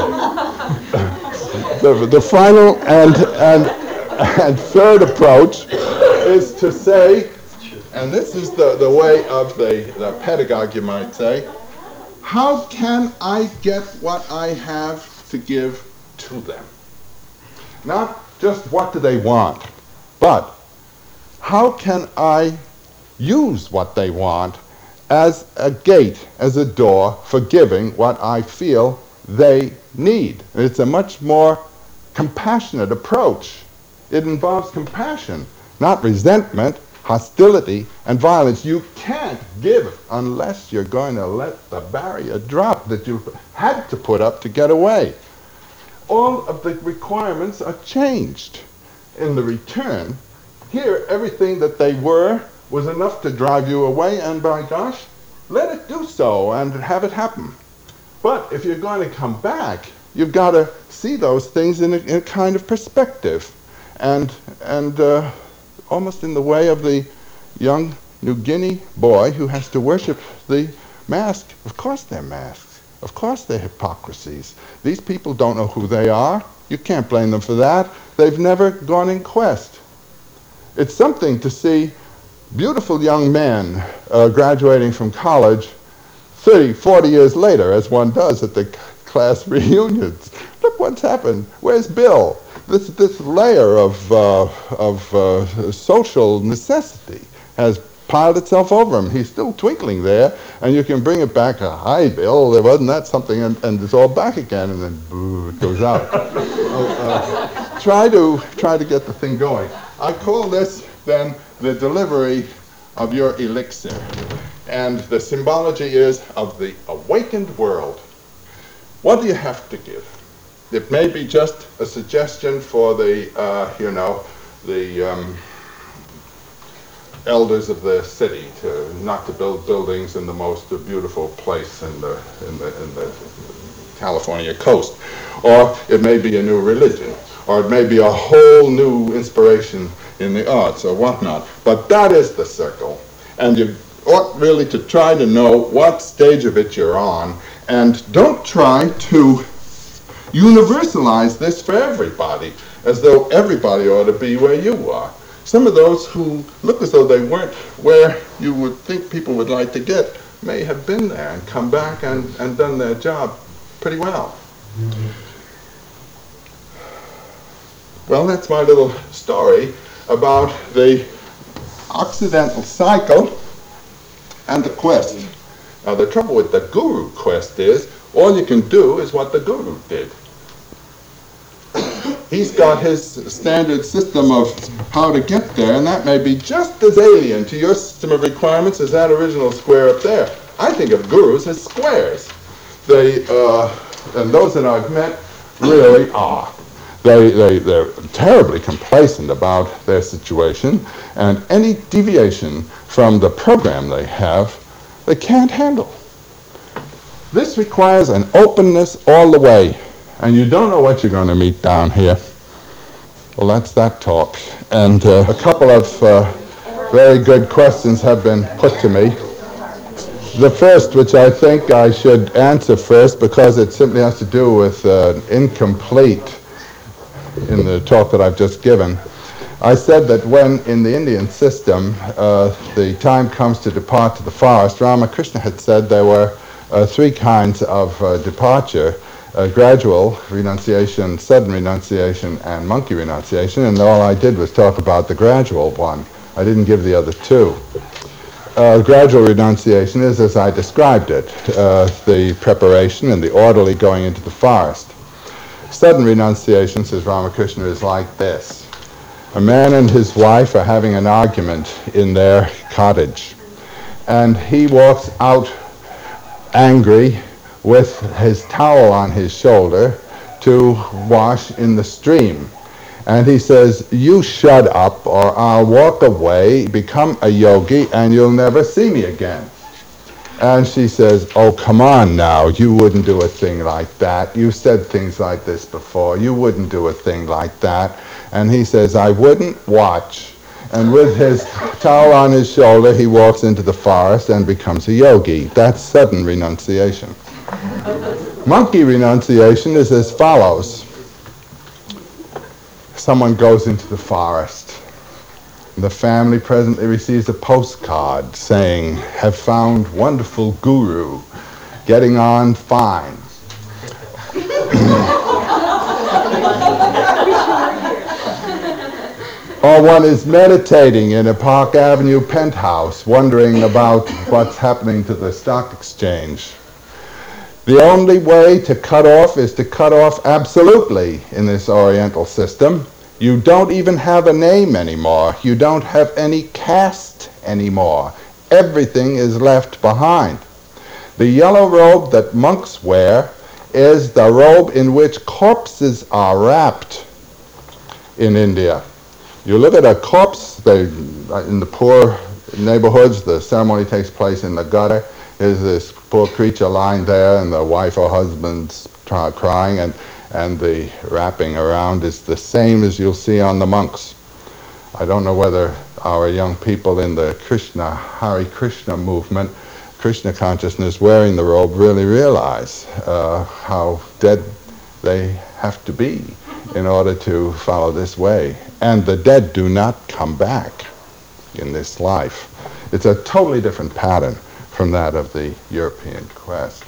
day. the, the final and and and third approach is to say, and this is the, the way of the, the pedagogue, you might say, how can I get what I have to give to them? Not just what do they want, but how can I use what they want as a gate, as a door for giving what I feel they need. It's a much more compassionate approach. It involves compassion, not resentment, hostility, and violence. You can't give unless you're going to let the barrier drop that you had to put up to get away. All of the requirements are changed in the return. Here, everything that they were was enough to drive you away, and by gosh, let it do so and have it happen. But if you're going to come back, you've got to see those things in a, in a kind of perspective, and and uh, almost in the way of the young New Guinea boy who has to worship the mask. Of course they're masks. Of course they're hypocrisies. These people don't know who they are. You can't blame them for that. They've never gone in quest. It's something to see beautiful young men uh, graduating from college thirty, forty years later, as one does at the class reunions. Look what's happened. Where's Bill? This, this layer of, uh, of uh, social necessity has piled itself over him. He's still twinkling there, and you can bring it back, uh, hi, Bill, there wasn't that something, and, and it's all back again, and then boo, it goes out. uh, try to, try to get the thing going. I call this, then, the delivery of your elixir. And the symbology is of the awakened world. What do you have to give? It may be just a suggestion for the, uh, you know, the um, elders of the city to not to build buildings in the most beautiful place in the, in the, in the California coast. Or it may be a new religion. Or it may be a whole new inspiration in the arts or whatnot. But that is the circle. And you ought really to try to know what stage of it you're on, and don't try to universalize this for everybody, as though everybody ought to be where you are. Some of those who look as though they weren't where you would think people would like to get may have been there and come back and, and done their job pretty well. Mm-hmm. Well, that's my little story about the Occidental cycle and the quest. Now, the trouble with the guru quest is all you can do is what the guru did. He's got his standard system of how to get there, and that may be just as alien to your system of requirements as that original square up there. I think of gurus as squares. They, uh, and those that I've met really are. They, they, they're terribly complacent about their situation, and any deviation from the program they have, they can't handle. This requires an openness all the way, and you don't know what you're going to meet down here. Well, that's that talk. And uh, a couple of uh, very good questions have been put to me. The first, which I think I should answer first because it simply has to do with uh, incomplete in the talk that I've just given. I said that when in the Indian system uh, the time comes to depart to the forest, Ramakrishna had said there were uh, three kinds of uh, departure, uh, gradual renunciation, sudden renunciation, and monkey renunciation, and all I did was talk about the gradual one. I didn't give the other two. Uh, gradual renunciation is as I described it, uh, the preparation and the orderly going into the forest. Sudden renunciation, says Ramakrishna, is like this. A man and his wife are having an argument in their cottage, and he walks out angry with his towel on his shoulder to wash in the stream. And he says, "You shut up or I'll walk away, become a yogi, and you'll never see me again." And she says, "Oh, come on now, you wouldn't do a thing like that. You said things like this before. You wouldn't do a thing like that." And he says, "I wouldn't watch." And with his towel on his shoulder, he walks into the forest and becomes a yogi. That's sudden renunciation. Monkey renunciation is as follows. Someone goes into the forest. The family presently receives a postcard saying, "Have found wonderful guru, getting on fine." Or one is meditating in a Park Avenue penthouse, wondering about what's happening to the stock exchange. The only way to cut off is to cut off absolutely in this Oriental system. You don't even have a name anymore. You don't have any caste anymore. Everything is left behind. The yellow robe that monks wear is the robe in which corpses are wrapped in India. You look at a corpse, they, in the poor neighborhoods, the ceremony takes place in the gutter. There's this poor creature lying there, and the wife or husband's try, crying, and, and the wrapping around is the same as you'll see on the monks. I don't know whether our young people in the Krishna, Hare Krishna movement, Krishna consciousness, wearing the robe, really realize uh, how dead they have to be in order to follow this way. And the dead do not come back in this life. It's a totally different pattern from that of the European quest.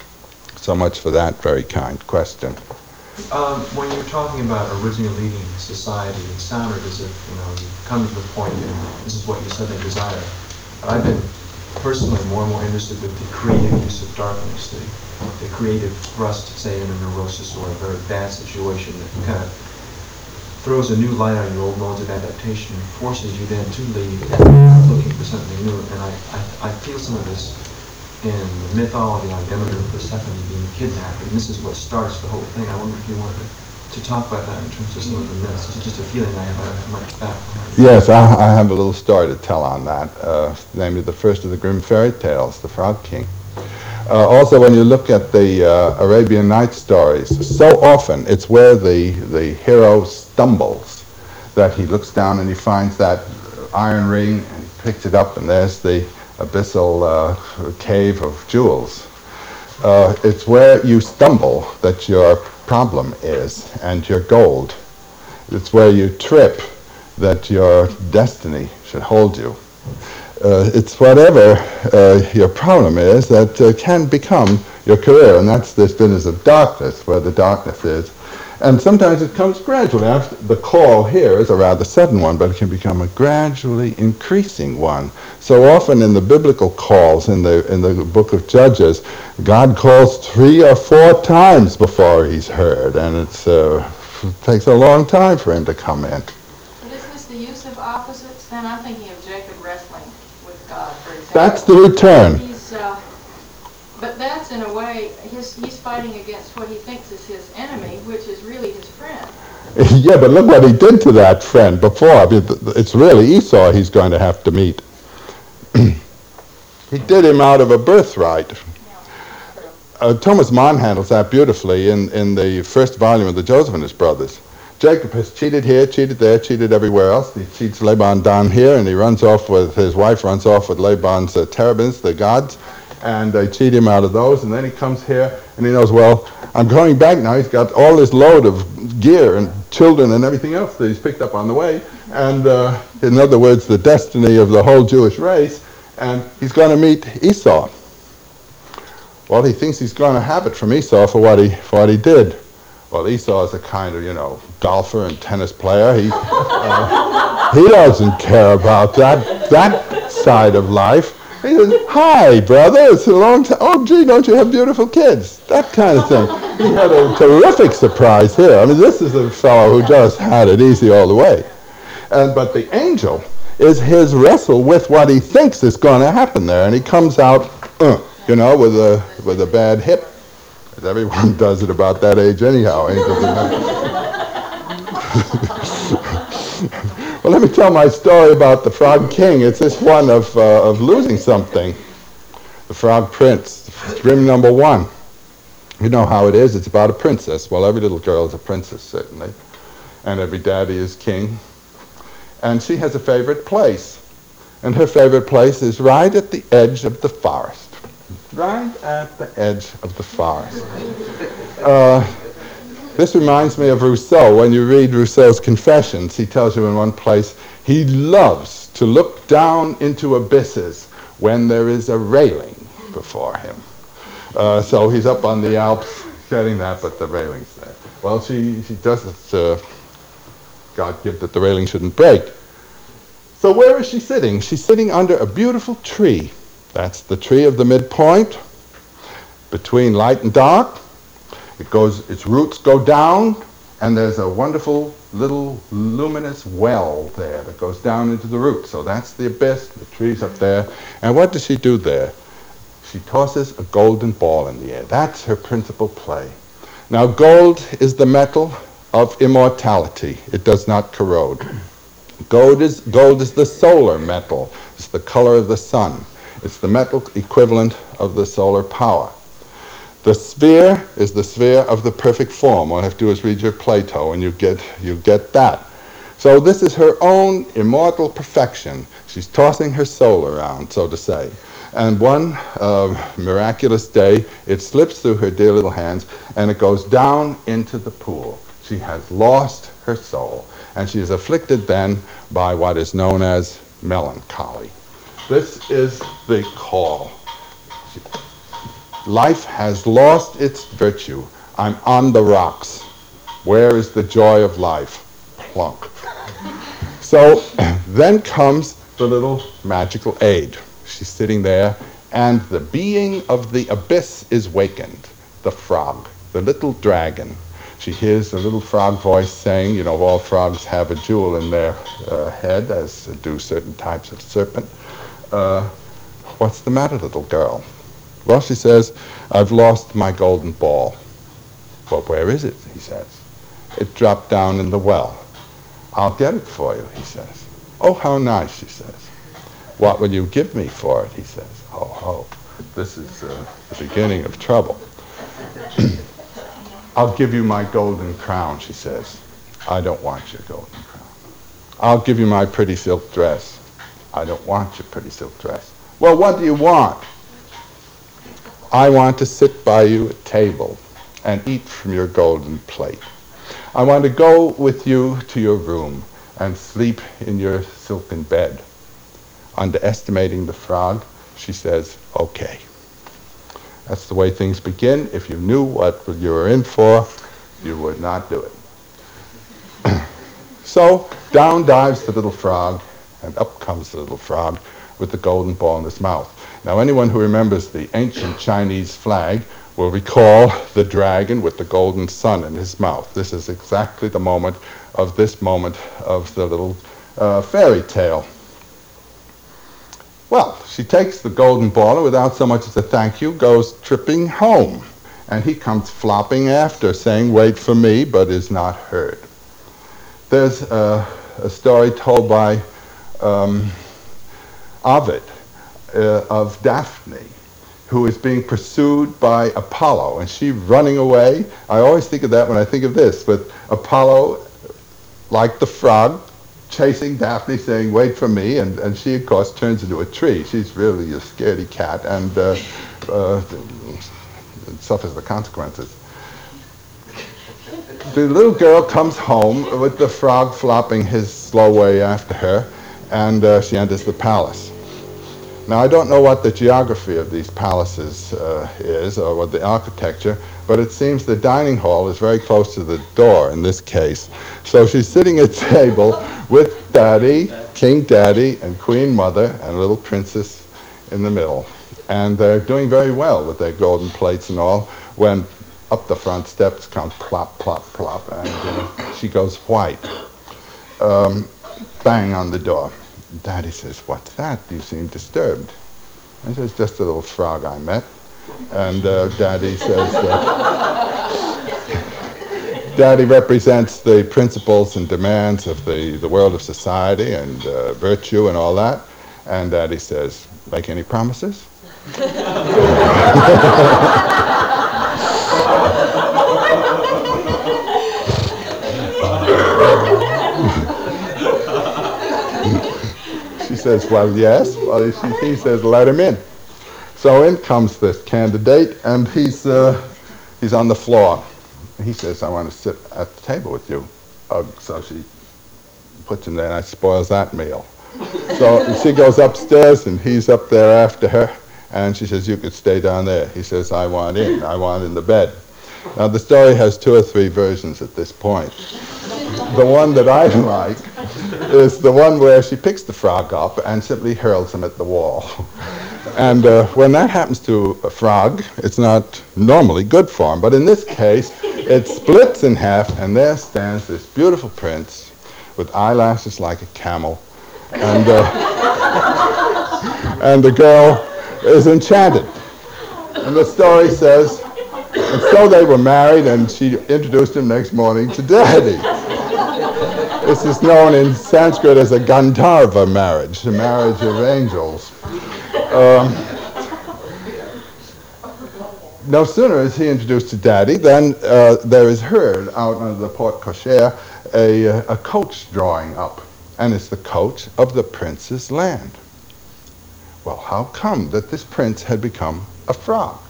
So much for that very kind question. Um, when you're talking about originally leading society, it sounded as if, you know, you come to the point and this is what you suddenly desire. But I've been personally more and more interested with the creative use of darkness, the, the creative thrust, say, in a neurosis or a very bad situation that kind of throws a new light on your old modes of adaptation and forces you then to leave and looking for something new. And I, I, I feel some of this in the mythology on Demeter and Persephone being kidnapped, and this is what starts the whole thing. I wonder if you wanted to, to talk about that in terms of some of the myths. It's just a feeling I have. I don't have much background. Yes, I, I have a little story to tell on that, uh, namely the first of the Grimm fairy tales, The Frog King. Uh, also, when you look at the uh, Arabian Nights stories, so often it's where the, the hero stumbles, that he looks down and he finds that iron ring and he picks it up, and there's the abyssal uh, cave of jewels. Uh, it's where you stumble that your problem is and your gold. It's where you trip that your destiny should hold you. Uh, it's whatever uh, your problem is that uh, can become your career, and that's this business of darkness, where the darkness is. And sometimes it comes gradually. After the call here is a rather sudden one, but it can become a gradually increasing one. So often in the biblical calls, in the in the book of Judges, God calls three or four times before he's heard, and it's, uh, it takes a long time for him to come in. But is this the use of opposites? Then I'm thinking of Jacob wrestling with God, for example. That's the return. He's, uh, but that's in a way, his, he's fighting against what he thinks is his enemy, which is really his friend. Yeah, but look what he did to that friend before. I mean, it's really Esau he's going to have to meet. He did him out of a birthright. Uh, Thomas Mann handles that beautifully in, in the first volume of the Joseph and his Brothers. Jacob has cheated here, cheated there, cheated everywhere else. He cheats Laban down here, and he runs off with, his wife runs off with Laban's uh, terebinths, the gods. and they cheat him out of those, and then he comes here, and he knows, well, I'm going back now. He's got all this load of gear and children and everything else that he's picked up on the way, and uh, in other words, the destiny of the whole Jewish race, and he's going to meet Esau. Well, he thinks he's going to have it from Esau for what he for what he did. Well, Esau is a kind of, you know, golfer and tennis player. He uh, he doesn't care about that that side of life. He says, "Hi, brother, it's a long time. Oh, gee, don't you have beautiful kids?" That kind of thing. He had a terrific surprise here. I mean, this is a fellow who just had it easy all the way. And but the angel is his wrestle with what he thinks is going to happen there, and he comes out, uh, you know, with a with a bad hip. Everyone does it about that age anyhow. Angels Well, let me tell my story about the Frog King. It's this one of uh, of losing something. The Frog Prince, dream number one. You know how it is. It's about a princess. Well, every little girl is a princess, certainly. And every daddy is king. And she has a favorite place. And her favorite place is right at the edge of the forest. Right at the edge of the forest. Uh, this reminds me of Rousseau. When you read Rousseau's Confessions, he tells you in one place, he loves to look down into abysses when there is a railing before him. Uh, so he's up on the Alps getting that, but the railing's there. Well, she, she doesn't, uh, God give that the railing shouldn't break. So where is she sitting? She's sitting under a beautiful tree. That's the tree of the midpoint, between light and dark. It goes, its roots go down, and there's a wonderful little luminous well there that goes down into the roots. So that's the abyss, the tree's up there. And what does she do there? She tosses a golden ball in the air. That's her principal play. Now, gold is the metal of immortality. It does not corrode. Gold is, gold is the solar metal. It's the color of the sun. It's the metal equivalent of the solar power. The sphere is the sphere of the perfect form. All you have to do is read your Plato and you get, you get that. So this is her own immortal perfection. She's tossing her soul around, so to say. And one uh, miraculous day, it slips through her dear little hands and it goes down into the pool. She has lost her soul. And she is afflicted then by what is known as melancholy. This is the call. Life has lost its virtue. I'm on the rocks. Where is the joy of life? Plunk. So then comes the little magical aid. She's sitting there, and the being of the abyss is wakened. The frog, the little dragon. She hears the little frog voice saying, you know, all frogs have a jewel in their uh, head, as do certain types of serpent. Uh, what's the matter, little girl? Well, she says, I've lost my golden ball. Well, where is it? He says. It dropped down in the well. I'll get it for you, he says. Oh, how nice, she says. What will you give me for it, he says. Ho, ho. This is uh, the beginning of trouble. I'll give you my golden crown, she says. I don't want your golden crown. I'll give you my pretty silk dress. I don't want your pretty silk dress. Well, what do you want? I want to sit by you at table and eat from your golden plate. I want to go with you to your room and sleep in your silken bed. Underestimating the frog, she says, okay. That's the way things begin. If you knew what you were in for, you would not do it. So down dives the little frog, and up comes the little frog with the golden ball in his mouth. Now, anyone who remembers the ancient Chinese flag will recall the dragon with the golden sun in his mouth. This is exactly the moment of this moment of the little uh, fairy tale. Well, she takes the golden ball and without so much as a thank you goes tripping home. And he comes flopping after, saying, wait for me, but is not heard. There's a, a story told by um, Ovid uh, of Daphne, who is being pursued by Apollo, and she running away. I always think of that when I think of this, but Apollo, like the frog, chasing Daphne, saying, wait for me, and, and she, of course, turns into a tree. She's really a scaredy cat, and uh, uh, suffers the consequences. The little girl comes home with the frog flopping his slow way after her, and uh, she enters the palace. Now, I don't know what the geography of these palaces uh, is, or what the architecture, but it seems the dining hall is very close to the door in this case. So she's sitting at table with Daddy, King Daddy, and Queen Mother, and little princess in the middle. And they're doing very well with their golden plates and all, when up the front steps come plop, plop, plop, and uh, she goes white. Um, bang on the door. Daddy says, "What's that? You seem disturbed." I says, "Just a little frog I met." And uh, Daddy says, uh, Daddy represents the principles and demands of the, the world of society and uh, virtue and all that. And Daddy says, "Make any promises?" She says, "Well, yes." Well, she, he says, "Let him in." So in comes this candidate, and he's uh, he's on the floor. He says, "I want to sit at the table with you." Uh, so she puts him there, and I spoils that meal. So she goes upstairs, and he's up there after her, and she says, "You could stay down there." He says, "I want in. I want in the bed." Now, the story has two or three versions at this point. The one that I like is the one where she picks the frog up and simply hurls him at the wall. And uh, when that happens to a frog, it's not normally good for him. But in this case, it splits in half, and there stands this beautiful prince with eyelashes like a camel. And, uh, and the girl is enchanted. And the story says, and so they were married, and she introduced him next morning to Daddy. This is known in Sanskrit as a Gandharva marriage, the marriage of angels. Um, no sooner is he introduced to Daddy than uh, there is heard out under the porte cochere a, a coach drawing up, and it's the coach of the prince's land. Well, how come that this prince had become a frog?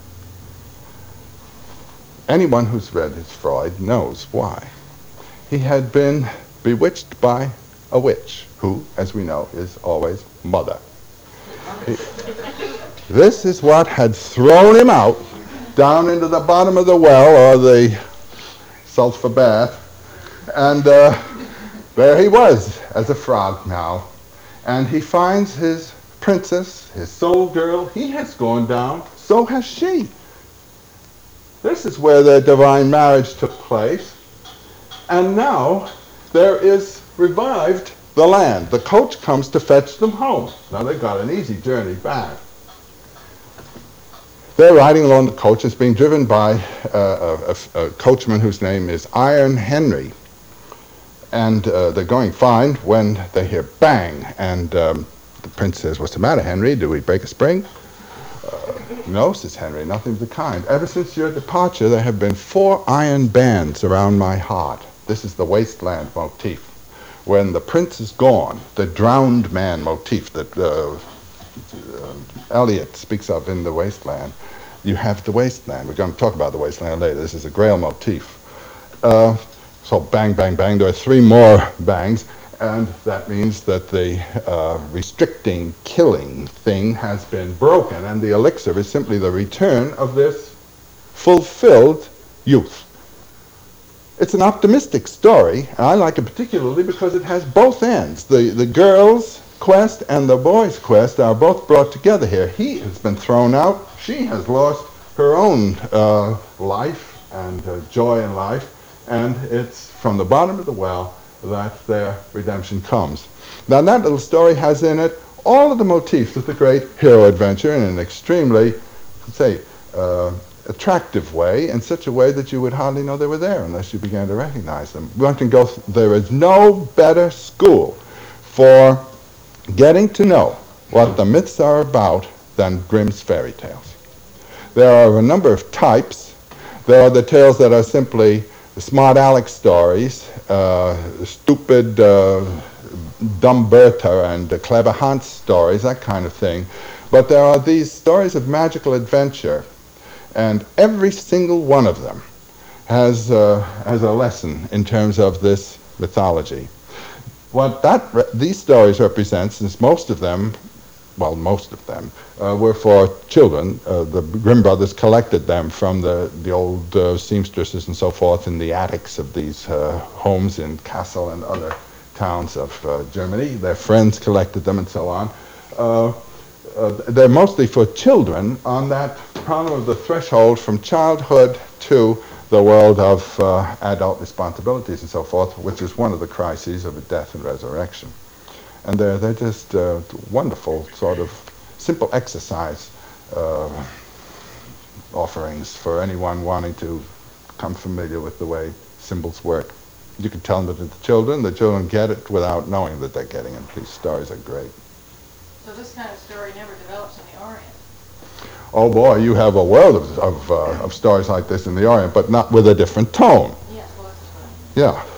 Anyone who's read his Freud knows why. He had been bewitched by a witch, who, as we know, is always mother. He, this is what had thrown him out down into the bottom of the well, or the sulfur bath, and uh, there he was as a frog now. And he finds his princess, his soul girl. He has gone down, so has she. This is where the divine marriage took place. And now there is revived the land. The coach comes to fetch them home. Now they've got an easy journey back. They're riding along the coach. It's being driven by uh, a, a coachman whose name is Iron Henry. And uh, they're going fine when they hear bang. And um, the prince says, "What's the matter, Henry? Did we break a spring?" Uh, no, says Henry, nothing of the kind. Ever since your departure, there have been four iron bands around my heart. This is the wasteland motif. When the prince is gone, the drowned man motif that uh, uh, Eliot speaks of in The Wasteland, you have the wasteland. We're going to talk about the wasteland later. This is a Grail motif. Uh, so bang, bang, bang. There are three more bangs. And that means that the uh, restricting, killing thing has been broken, and the elixir is simply the return of this fulfilled youth. It's an optimistic story, and I like it particularly because it has both ends. The, the girl's quest and the boy's quest are both brought together here. He has been thrown out. She has lost her own uh, life and uh, joy in life, and it's from the bottom of the well that their redemption comes. Now that little story has in it all of the motifs of the great hero adventure in an extremely, say, uh, attractive way, in such a way that you would hardly know they were there unless you began to recognize them. One can go, th- there is no better school for getting to know what the myths are about than Grimm's fairy tales. There are a number of types. There are the tales that are simply smart aleck stories, uh, stupid uh, dumb Bertha and uh, clever Hans stories, that kind of thing. But there are these stories of magical adventure, and every single one of them has, uh, has a lesson in terms of this mythology. What that re- these stories represent, since most of them, well, most of them, uh, were for children. Uh, the Grimm brothers collected them from the, the old uh, seamstresses and so forth in the attics of these uh, homes in Kassel and other towns of uh, Germany. Their friends collected them and so on. Uh, uh, they're mostly for children on that problem of the threshold from childhood to the world of uh, adult responsibilities and so forth, which is one of the crises of a death and resurrection. And they're, they're just uh, wonderful sort of simple exercise uh, offerings for anyone wanting to become familiar with the way symbols work. You can tell them to the children, the children get it without knowing that they're getting it. These stories are great. So this kind of story never develops in the Orient. Oh boy, you have a world of, of, uh, of stories like this in the Orient, but not with a different tone. Yes, well, that's Yeah.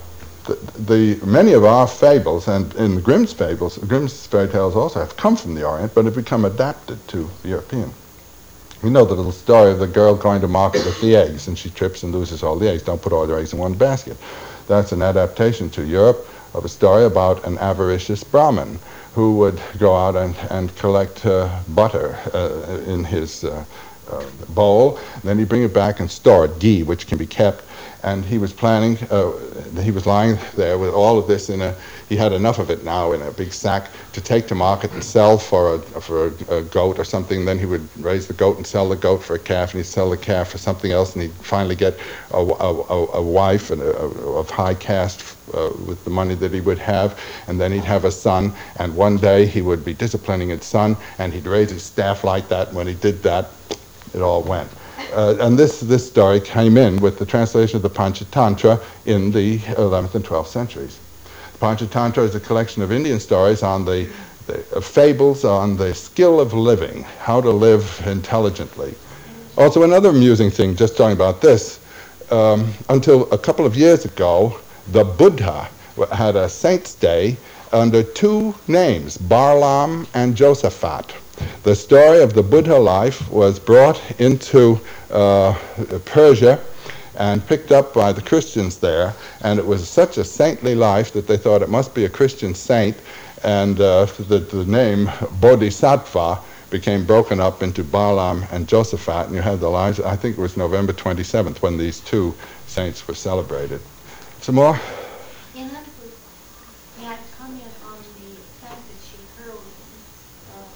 The, the many of our fables, and in Grimm's fables, Grimm's fairy tales also have come from the Orient, but have become adapted to the European. You know the little story of the girl going to market with the eggs, and she trips and loses all the eggs. Don't put all your eggs in one basket. That's an adaptation to Europe of a story about an avaricious Brahmin who would go out and, and collect uh, butter uh, in his uh, uh, bowl. And then he'd bring it back and store it, ghee, which can be kept. And he was planning, uh, he was lying there with all of this in a, he had enough of it now in a big sack to take to market and sell for a, for a, a goat or something. Then he would raise the goat and sell the goat for a calf, and he'd sell the calf for something else, and he'd finally get a, a, a, a wife and a, a, of high caste uh, with the money that he would have, and then he'd have a son, and one day he would be disciplining his son, and he'd raise his staff like that, and when he did that, it all went. Uh, and this, this story came in with the translation of the Panchatantra in the eleventh and twelfth centuries. The Panchatantra is a collection of Indian stories on the, the uh, fables on the skill of living, how to live intelligently. Also, another amusing thing, just talking about this, um, until a couple of years ago, the Buddha had a saint's day under two names, Barlaam and Josaphat. The story of the Buddha life was brought into uh, Persia and picked up by the Christians there, and it was such a saintly life that they thought it must be a Christian saint, and uh, the, the name Bodhisattva became broken up into Barlaam and Josaphat, and you have the lives, I think it was November twenty-seventh when these two saints were celebrated. Some more? In other words, may I comment on the fact that she hurled him?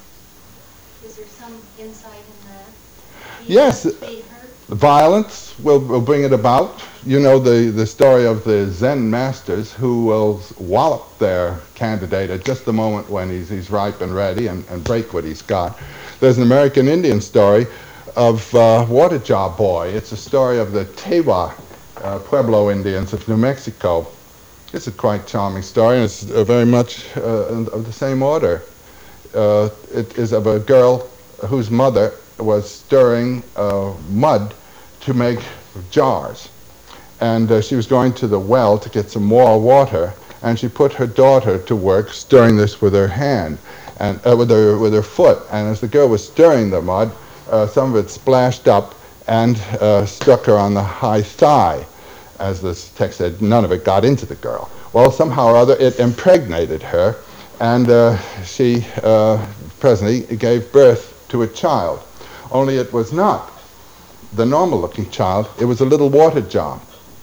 Uh, is there some insight in that? He Yes. has to be hurt? Violence will, will bring it about. You know the, the story of the Zen masters who will wallop their candidate at just the moment when he's, he's ripe and ready and, and break what he's got. There's an American Indian story of uh, Water Jar Boy. It's a story of the Tewa uh, Pueblo Indians of New Mexico. It's a quite charming story, and it's uh, very much uh, of the same order. Uh, it is of a girl whose mother was stirring uh, mud to make jars. And uh, she was going to the well to get some more water, and she put her daughter to work stirring this with her hand, and uh, with her with her foot. And as the girl was stirring the mud, uh, some of it splashed up and uh, struck her on the high thigh. As this text said, none of it got into the girl. Well, somehow or other, it impregnated her, and uh, she uh, presently gave birth to a child. Only it was not the normal-looking child. It was a little water jar.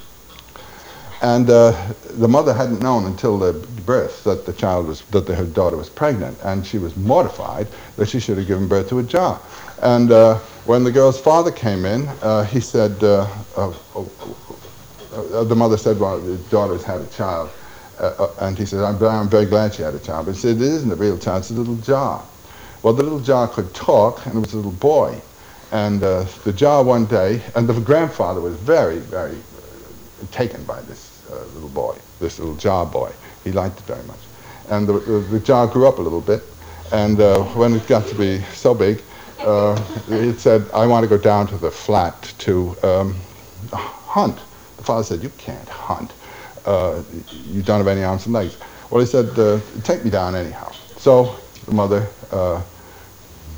And uh, the mother hadn't known until the birth that the child was, that the, her daughter was pregnant, and she was mortified that she should have given birth to a jar. And uh, when the girl's father came in, uh, he said, uh, uh, uh, uh, the mother said, well, the daughter's had a child. Uh, uh, and he said, I'm, I'm very glad she had a child. But he said, it isn't a real child, it's a little jar. Well, the little jar could talk, and it was a little boy. And uh, the jar one day, and the grandfather was very, very uh, taken by this uh, little boy, this little jar boy. He liked it very much. And the, the, the jar grew up a little bit, and uh, when it got to be so big, uh, it said, I want to go down to the flat to um, hunt. The father said, you can't hunt. Uh, you don't have any arms and legs. Well, he said, uh, take me down anyhow. So the mother uh,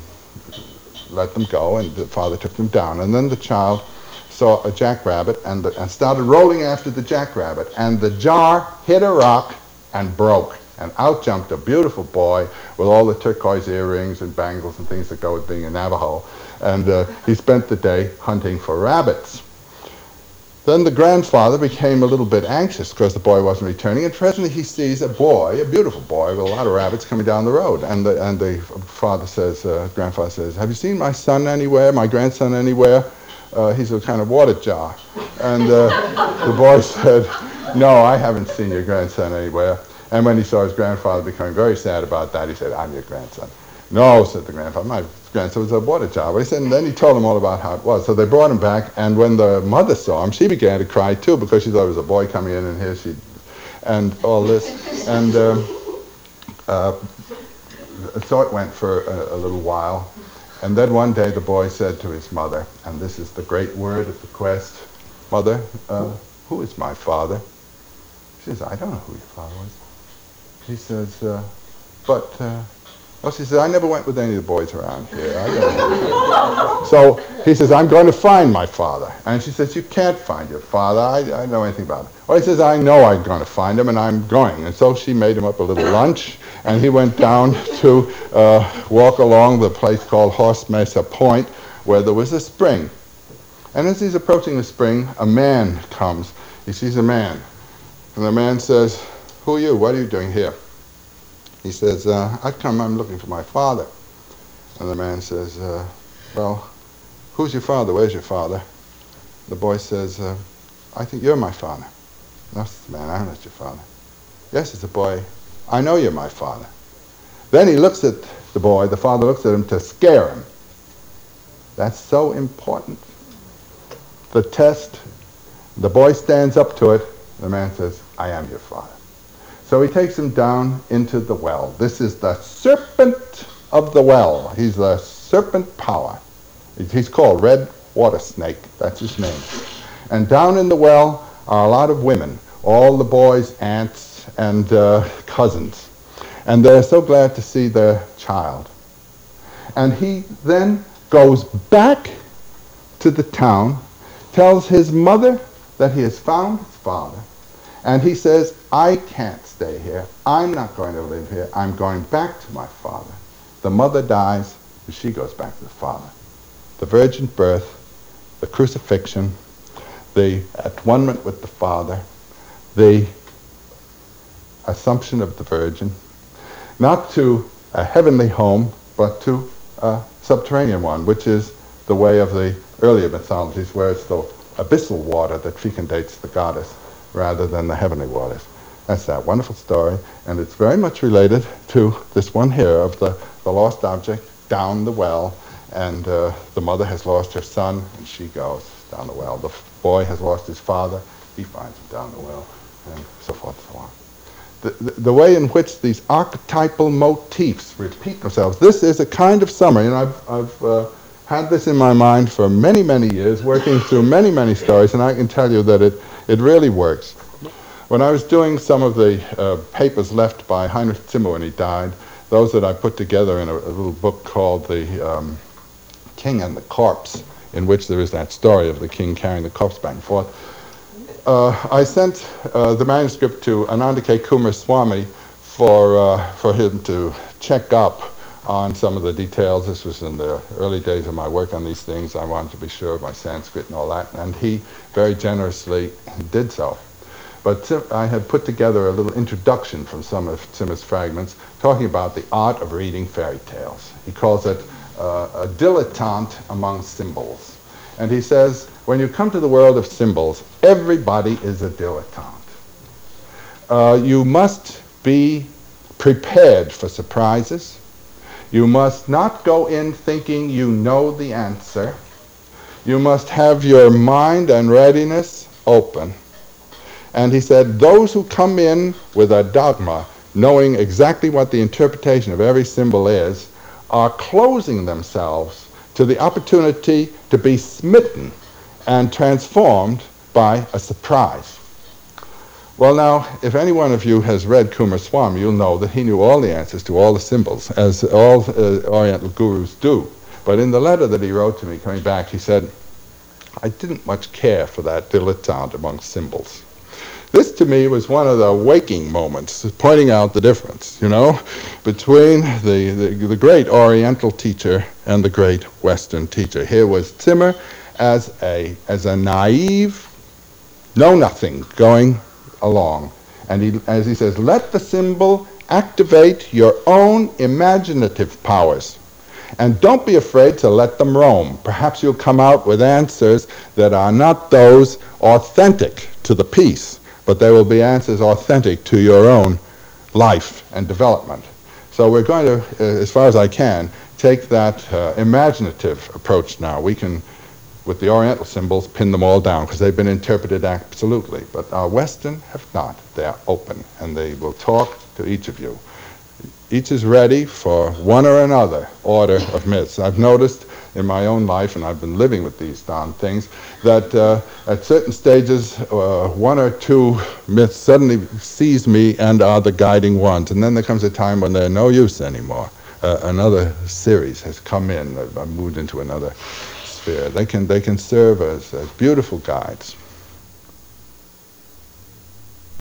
let them go, and the father took them down. And then the child saw a jackrabbit and, the, and started rolling after the jackrabbit. And the jar hit a rock and broke. And out jumped a beautiful boy with all the turquoise earrings and bangles and things that go with being a Navajo. And uh, he spent the day hunting for rabbits. Then the grandfather became a little bit anxious because the boy wasn't returning, and presently he sees a boy, a beautiful boy, with a lot of rabbits coming down the road. And the, and the father says, uh, grandfather says, "Have you seen my son anywhere, my grandson anywhere? Uh, he's a kind of water jar." And uh, the boy said, "No, I haven't seen your grandson anywhere." And when he saw his grandfather becoming very sad about that, he said, "I'm your grandson." "No," said the grandfather, "my grandson was a water jar." But he said, and then he told him all about how it was. So they brought him back, and when the mother saw him, she began to cry too, because she thought it was a boy coming in, and here she, and all this. And um, uh, so it went for a, a little while. And then one day the boy said to his mother, and this is the great word of the quest, "Mother, uh, who is my father?" She says, "I don't know who your father was." He says, uh, but, uh, well, she says, "I never went with any of the boys around here. I don't know." So he says, "I'm going to find my father." And she says, "You can't find your father. I, I don't know anything about it." Well, he says, "I know I'm going to find him, and I'm going." And so she made him up a little lunch, and he went down to uh, walk along the place called Horse Mesa Point, where there was a spring. And as he's approaching the spring, a man comes. He sees a man. And the man says, "Who are you? What are you doing here?" He says, uh, "I've come, I'm looking for my father." And the man says, uh, "Well, who's your father? Where's your father?" The boy says, uh, "I think you're my father." "No," says the man, "I'm not your father." "Yes," says the boy, "I know you're my father." Then he looks at the boy, the father looks at him to scare him. That's so important. The test, the boy stands up to it, the man says, "I am your father." So he takes him down into the well. This is the serpent of the well. He's the serpent power. He's called Red Water Snake. That's his name. And down in the well are a lot of women, all the boys' aunts and uh, cousins. And they're so glad to see their child. And he then goes back to the town, tells his mother that he has found his father, and he says, "I can't stay here. I'm not going to live here. I'm going back to my father." The mother dies, and she goes back to the father. The virgin birth, the crucifixion, the at-one-ment with the father, the assumption of the virgin, not to a heavenly home, but to a subterranean one, which is the way of the earlier mythologies, where it's the abyssal water that fecundates the goddess, rather than the heavenly waters. That's that wonderful story, and it's very much related to this one here of the, the lost object down the well, and uh, the mother has lost her son, and she goes down the well. The boy has lost his father, he finds him down the well, and so forth and so on. The, the, the way in which these archetypal motifs repeat themselves, this is a kind of summary, and I've, I've uh, had this in my mind for many, many years, working through many, many stories, and I can tell you that it It really works. When I was doing some of the uh, papers left by Heinrich Zimmer when he died, those that I put together in a, a little book called The um, King and the Corpse, in which there is that story of the king carrying the corpse back and forth, uh, I sent uh, the manuscript to Ananda K. Coomaraswamy for, uh, for him to check up on some of the details. This was in the early days of my work on these things. I wanted to be sure of my Sanskrit and all that, and he very generously did so. But I had put together a little introduction from some of Zimmer's fragments talking about the art of reading fairy tales. He calls it uh, a dilettante among symbols. And he says, when you come to the world of symbols, everybody is a dilettante. Uh, you must be prepared for surprises. You must not go in thinking you know the answer. You must have your mind and readiness open. And he said, those who come in with a dogma, knowing exactly what the interpretation of every symbol is, are closing themselves to the opportunity to be smitten and transformed by a surprise. Well, now, if any one of you has read Coomaraswamy, you'll know that he knew all the answers to all the symbols, as all uh, Oriental gurus do. But in the letter that he wrote to me coming back, he said, I didn't much care for that dilettante among symbols. This to me was one of the waking moments, pointing out the difference, you know, between the, the, the great Oriental teacher and the great Western teacher. Here was Zimmer as a, as a naive, know-nothing going along. And he, as he says, let the symbol activate your own imaginative powers. And don't be afraid to let them roam. Perhaps you'll come out with answers that are not those authentic to the piece, but they will be answers authentic to your own life and development. So we're going to, uh, as far as I can, take that uh, imaginative approach now. We can, with the Oriental symbols, pin them all down because they've been interpreted absolutely. But our Western have not. They are open, and they will talk to each of you. Each is ready for one or another order of myths. I've noticed in my own life, and I've been living with these darn things, that uh, at certain stages, uh, one or two myths suddenly seize me and are the guiding ones. And then there comes a time when they're no use anymore. Uh, another series has come in. I've moved into another sphere. They can, they can serve as, as beautiful guides.